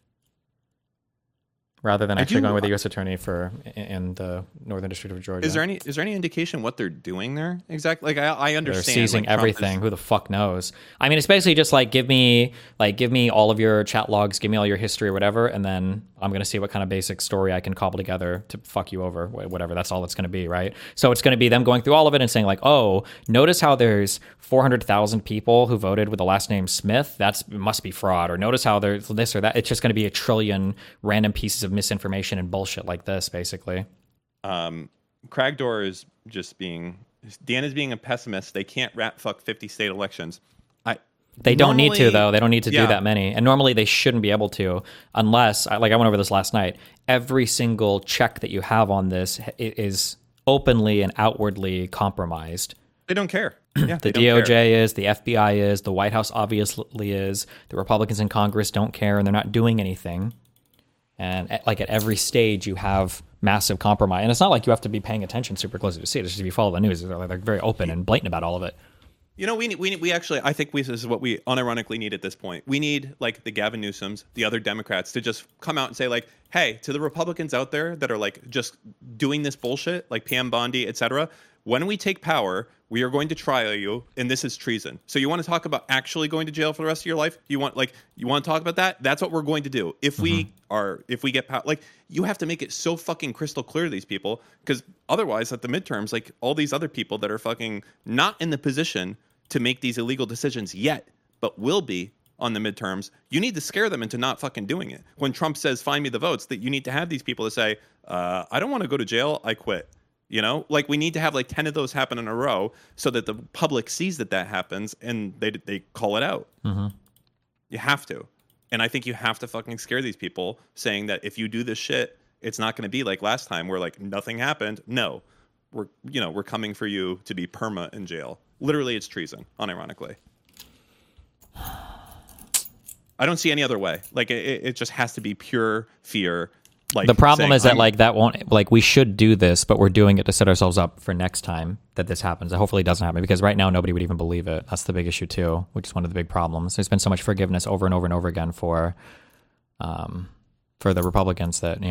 rather than actually going with the U.S. attorney in the Northern District of Georgia. Is there any indication what they're doing there exactly? Like I understand they're seizing everything. Who the fuck knows? I mean, it's basically just like give me all of your chat logs, give me all your history or whatever, and then I'm gonna see what kind of basic story I can cobble together to fuck you over. Whatever. That's all it's gonna be, right? So it's gonna be them going through all of it and saying like, oh, notice how there's 400,000 people who voted with the last name Smith. That must be fraud. Or notice how there's this or that. It's just gonna be a trillion random pieces of misinformation and bullshit like this, basically. Cragdor is just Dan is being a pessimist. They can't rat fuck 50 state elections. They don't need to, though. They don't need to do that many. And normally they shouldn't be able to, unless, I went over this last night, every single check that you have on this is openly and outwardly compromised. They don't care. Yeah, the DOJ is, the FBI is, the White House obviously is, the Republicans in Congress don't care, and they're not doing anything. And at every stage, you have massive compromise. And it's not like you have to be paying attention super closely to see it. It's just if you follow the news, they're very open and blatant about all of it. We actually, I think this is what we unironically need at this point. We need like the Gavin Newsoms, the other Democrats to just come out and say like, hey, to the Republicans out there that are like just doing this bullshit, like Pam Bondi, etc. When we take power, we are going to trial you, and this is treason. So you want to talk about actually going to jail for the rest of your life? You want to talk about that? That's what we're going to do. If we get power, like you have to make it so fucking crystal clear to these people, because otherwise at the midterms, like all these other people that are fucking not in the position to make these illegal decisions yet, but will be on the midterms, you need to scare them into not fucking doing it. When Trump says, find me the votes, that you need to have these people to say, I don't want to go to jail, I quit. Like we need to have like 10 of those happen in a row so that the public sees that happens and they call it out. Mm-hmm. You have to. And I think you have to fucking scare these people saying that if you do this shit, it's not going to be like last time where like nothing happened. No, we're coming for you to be perma in jail. Literally, it's treason, unironically. I don't see any other way. Like it just has to be pure fear. Like the problem is that that won't, like, we should do this, but we're doing it to set ourselves up for next time that this happens. Hopefully it doesn't happen, because right now nobody would even believe it. That's the big issue too, which is one of the big problems. There's been so much forgiveness over and over and over again for the Republicans that,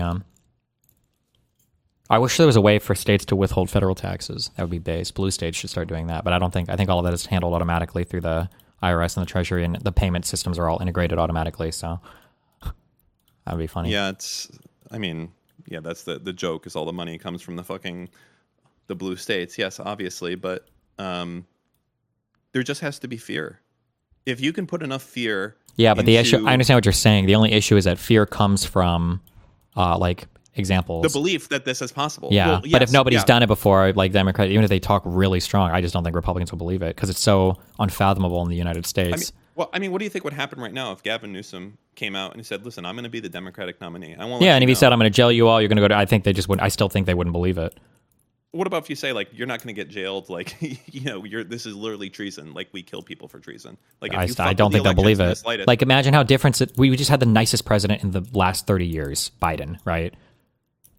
I wish there was a way for states to withhold federal taxes. That would be base. Blue states should start doing that, but I think all of that is handled automatically through the IRS and the Treasury, and the payment systems are all integrated automatically. So that would be funny. Yeah, that's the joke, is all the money comes from the blue states. Yes, obviously, but there just has to be fear. If you can put enough fear. Yeah, but the issue, I understand what you're saying. The only issue is that fear comes from examples. The belief that this is possible. Yeah, well, yes, but if nobody's done it before, like Democrats, even if they talk really strong, I just don't think Republicans will believe it, because it's so unfathomable in the United States. What do you think would happen right now if Gavin Newsom came out and he said, "Listen, I'm going to be the Democratic nominee. I won't." Yeah, and if he said, "I'm going to jail you all," you're going to go to. I think they just would. I still think they wouldn't believe it. What about if you say, like, you're not going to get jailed, like, this is literally treason, like we kill people for treason. Like, I don't think they'll believe it. Like, imagine how different we just had the nicest president in the last 30 years, Biden, right?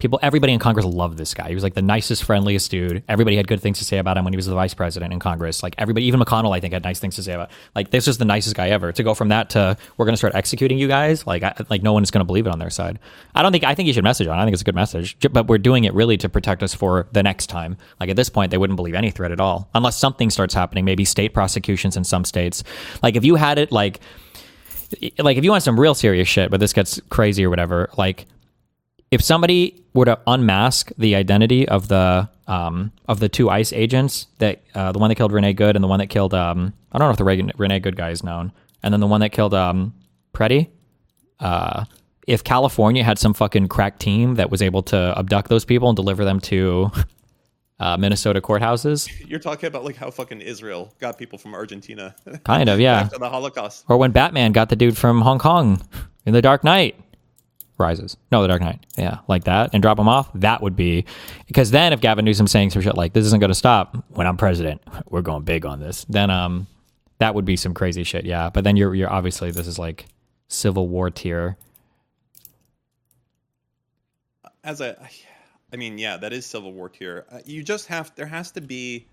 Everybody in Congress loved this guy. He was like the nicest, friendliest dude. Everybody had good things to say about him when he was the vice president in Congress. Like everybody, even McConnell, I think, had nice things to say about. Like this was the nicest guy ever. To go from that to we're going to start executing you guys, like no one is going to believe it on their side. I think you should message on. I think it's a good message, but we're doing it really to protect us for the next time. Like at this point, they wouldn't believe any threat at all unless something starts happening. Maybe state prosecutions in some states. Like if you had it, like if you want some real serious shit, but this gets crazy or whatever, like. If somebody were to unmask the identity of the two ICE agents, that the one that killed Renee Good and the one that killed I don't know if the Renee Good guy is known, and then the one that killed Preddy, if California had some fucking crack team that was able to abduct those people and deliver them to Minnesota courthouses, You're talking about like how fucking Israel got people from Argentina. Kind of, yeah. After the Holocaust. Or when Batman got the dude from Hong Kong in The Dark Knight. Rises. No, The Dark Knight. Yeah, like that. And drop them off. That would be... Because then if Gavin Newsom's saying some shit like, this isn't going to stop when I'm president, we're going big on this, then that would be some crazy shit, yeah. But then you're obviously, this is like Civil War tier. I mean, yeah, that is Civil War tier. There has to be...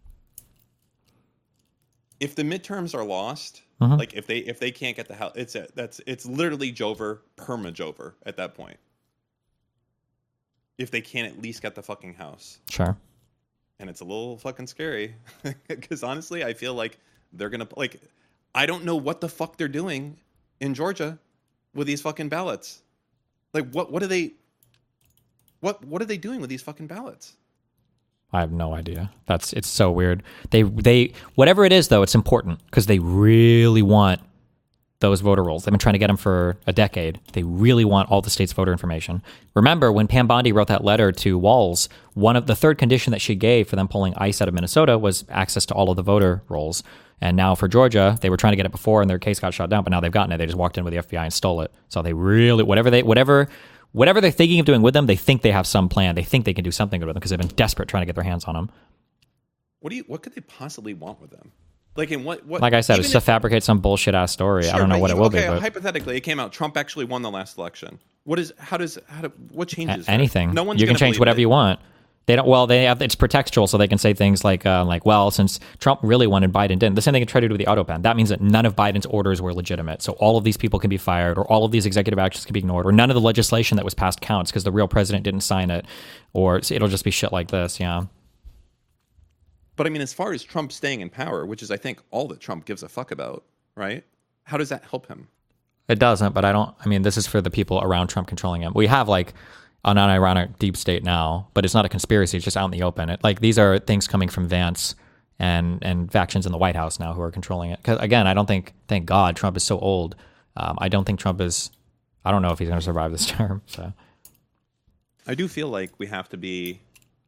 If the midterms are lost... Mm-hmm. Like if they can't get the house, it's literally Jover, perma Jover at that point. If they can't at least get the fucking house, sure. And it's a little fucking scary because honestly, I feel like they're gonna like. I don't know what the fuck they're doing in Georgia with these fucking ballots. Like what are they? What are they doing with these fucking ballots? I have no idea. It's so weird. They whatever it is though, it's important because they really want those voter rolls. They've been trying to get them for a decade. They really want all the state's voter information. Remember when Pam Bondi wrote that letter to Walz, one of the third condition that she gave for them pulling ICE out of Minnesota was access to all of the voter rolls. And now for Georgia, they were trying to get it before and their case got shut down, but now they've gotten it. They just walked in with the FBI and stole it. So they really whatever they're thinking of doing with them, they think they have some plan. They think they can do something with them because they've been desperate trying to get their hands on them. What could they possibly want with them? Like in what? Like I said, it's to fabricate some bullshit ass story. Sure, I don't know what it will be. But hypothetically, it came out Trump actually won the last election. What changes? Anything. No one's you can change whatever you want. They don't. Well, they have. It's pretextual, so they can say things like, well, since Trump really won and Biden didn't, the same thing they can try to do with the auto ban. That means that none of Biden's orders were legitimate. So all of these people can be fired, or all of these executive actions can be ignored, or none of the legislation that was passed counts because the real president didn't sign it, or it'll just be shit like this. Yeah. But I mean, as far as Trump staying in power, which is I think all that Trump gives a fuck about, right? How does that help him? It doesn't. But I mean, this is for the people around Trump controlling him. We have like an unironic deep state now, but it's not a conspiracy. It's just out in the open. These are things coming from Vance and factions in the White House now who are controlling it. Because again, I don't think, thank God, Trump is so old. I don't think Trump is. I don't know if he's going to survive this term. So I do feel like we have to be.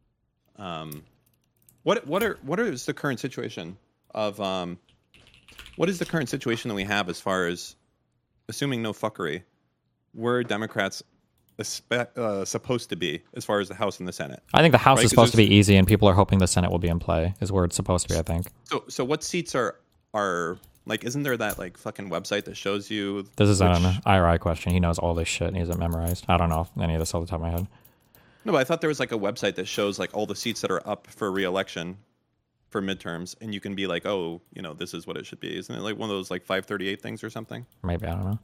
What is the current situation of what is the current situation that we have as far as assuming no fuckery? Where Democrats supposed to be as far as the House and the Senate? I think the House is supposed to be easy, and people are hoping the Senate will be in play. Is where it's supposed to be. I think. So what seats are like? Isn't there that like fucking website that shows you? This is an IRI question. He knows all this shit. And he has it memorized. I don't know any of this off the top of my head. No, but I thought there was like a website that shows like all the seats that are up for re-election for midterms, and you can be like, oh, this is what it should be. Isn't it like one of those like 538 things or something? Maybe, I don't know.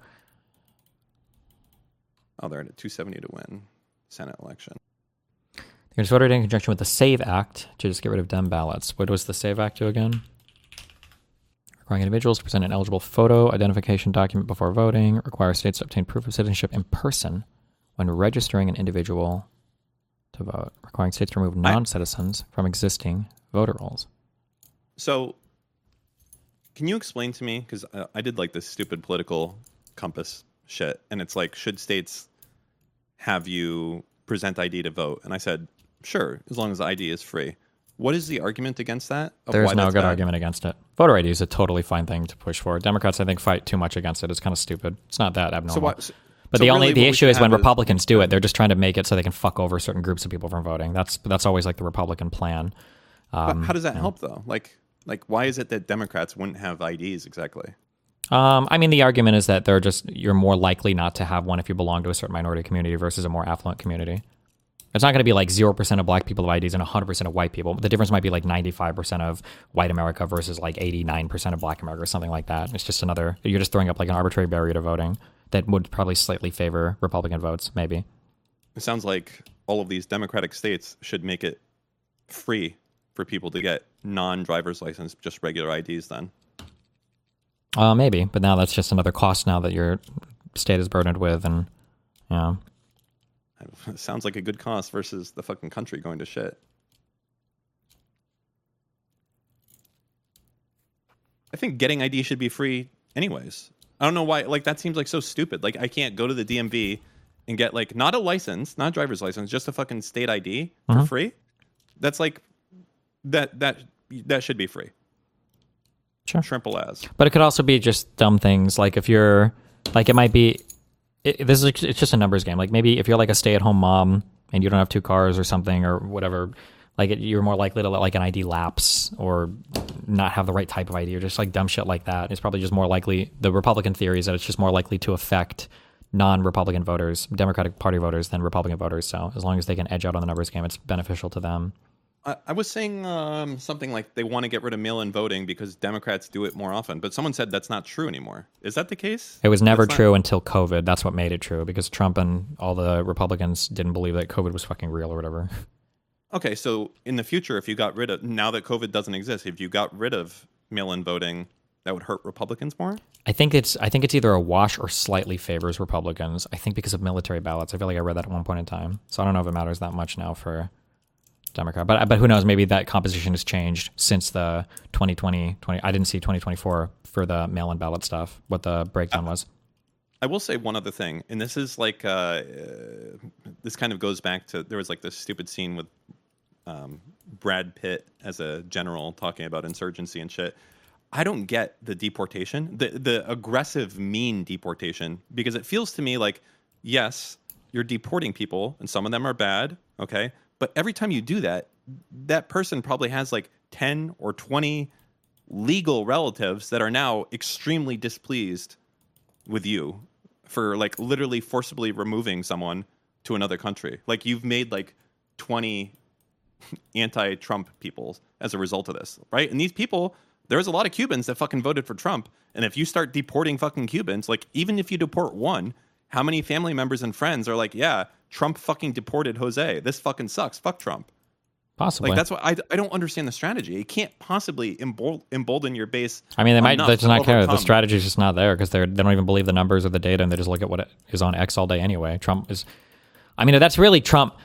Oh, they're at 270 to win Senate election. They just voted in conjunction with the SAVE Act to just get rid of Dem ballots. What was the SAVE Act do again? Requiring individuals to present an eligible photo identification document before voting. Require states to obtain proof of citizenship in person when registering an individual to vote. Requiring states to remove non-citizens from existing voter rolls. So, can you explain to me, because I did like this stupid political compass shit, and it's like, should states have you present ID to vote? And I said, sure, as long as the ID is free. What is the argument against that? There's no good argument against it. Voter ID is a totally fine thing to push for. Democrats, I think, fight too much against it. It's kind of stupid. It's not that abnormal. But the issue is when Republicans do it, they're just trying to make it so they can fuck over certain groups of people from voting. That's always like the Republican plan. But how does that help though? Like why is it that Democrats wouldn't have IDs exactly? I mean, the argument is that you're more likely not to have one if you belong to a certain minority community versus a more affluent community. It's not going to be like 0% of black people have IDs and 100% of white people. But the difference might be like 95% of white America versus like 89% of black America or something like that. It's just you're just throwing up like an arbitrary barrier to voting that would probably slightly favor Republican votes, maybe. It sounds like all of these Democratic states should make it free for people to get non-driver's license, just regular IDs then. Maybe, but now that's just another cost now that your state is burdened with, and yeah. It sounds like a good cost versus the fucking country going to shit. I think getting ID should be free anyways. I don't know why, like, that seems like so stupid. Like, I can't go to the DMV and get, like, not a license, not a driver's license, just a fucking state ID for free. That's like, that should be free. Sure. Simple as. But it could also be just dumb things. Like, if you're, like, it might be, it's just a numbers game. Like, maybe if you're like a stay-at-home mom and you don't have 2 cars or something or whatever, like you're more likely to let like an ID lapse or not have the right type of ID or just like dumb shit like that. It's probably just more likely, the Republican theory is that it's just more likely to affect non-Republican voters, Democratic Party voters, than Republican voters. So as long as they can edge out on the numbers game, it's beneficial to them. I was saying something like they want to get rid of mail-in voting because Democrats do it more often, but someone said that's not true anymore. Is that the case? It was never true until COVID. That's what made it true, because Trump and all the Republicans didn't believe that COVID was fucking real or whatever. Okay, so in the future, if you got rid of, now that COVID doesn't exist, if you got rid of mail-in voting, that would hurt Republicans more? I think it's either a wash or slightly favors Republicans. I think because of military ballots. I feel like I read that at one point in time. So I don't know if it matters that much now for Democrat, but who knows? Maybe that composition has changed since the 2020. I didn't see 2024 for the mail-in ballot stuff. What the breakdown was. I will say one other thing, and this is like this kind of goes back to, there was like this stupid scene with Brad Pitt as a general talking about insurgency and shit. I don't get the deportation, the aggressive, mean deportation, because it feels to me like, yes, you're deporting people, and some of them are bad, okay. But every time you do that, that person probably has like 10 or 20 legal relatives that are now extremely displeased with you for like literally forcibly removing someone to another country. Like, you've made like 20 anti-Trump people as a result of this, right? And these people, there's a lot of Cubans that fucking voted for Trump. And if you start deporting fucking Cubans, like even if you deport one, how many family members and friends are like, yeah, Trump fucking deported Jose. This fucking sucks. Fuck Trump. Possibly. Like, that's what I don't understand the strategy. You can't possibly embolden your base. I mean, they just not care. The strategy is just not there because they don't even believe the numbers or the data, and they just look at what is on X all day anyway. Trump is, I mean, that's really Trump.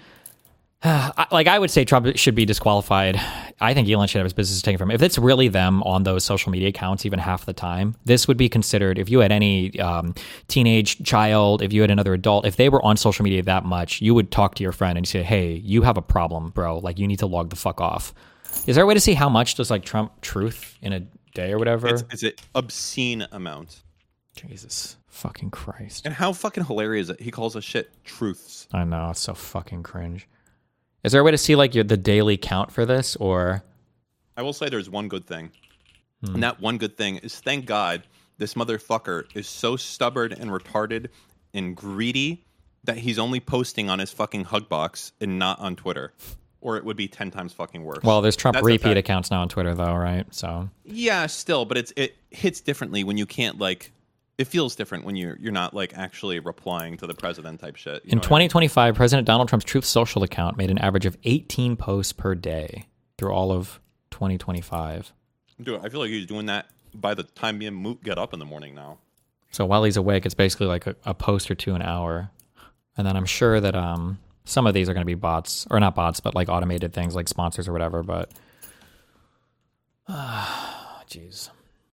Like, I would say Trump should be disqualified. I think Elon should have his business taken from him. If it's really them on those social media accounts, even half the time, this would be considered, if you had any teenage child, if you had another adult, if they were on social media that much, you would talk to your friend and say, hey, you have a problem, bro. Like, you need to log the fuck off. Is there a way to see how much does like Trump truth in a day or whatever? It's an obscene amount. Jesus fucking Christ. And how fucking hilarious is it? He calls us shit truths. I know, it's so fucking cringe. Is there a way to see like the daily count for this, or? I will say there's one good thing. And that one good thing is, thank God this motherfucker is so stubborn and retarded and greedy that he's only posting on his fucking hug box and not on Twitter. Or it would be 10 times fucking worse. Well, there's Trump repeat accounts now on Twitter though, right? So yeah, still, but it hits differently when you can't like, it feels different when you're not like actually replying to the president type shit. In 2025, President Donald Trump's Truth Social account made an average of 18 posts per day through all of 2025. Dude, I feel like he's doing that by the time me and Moot get up in the morning now. So while he's awake, it's basically like a post or two an hour. And then I'm sure that some of these are going to be bots, or not bots, but like automated things like sponsors or whatever. But jeez.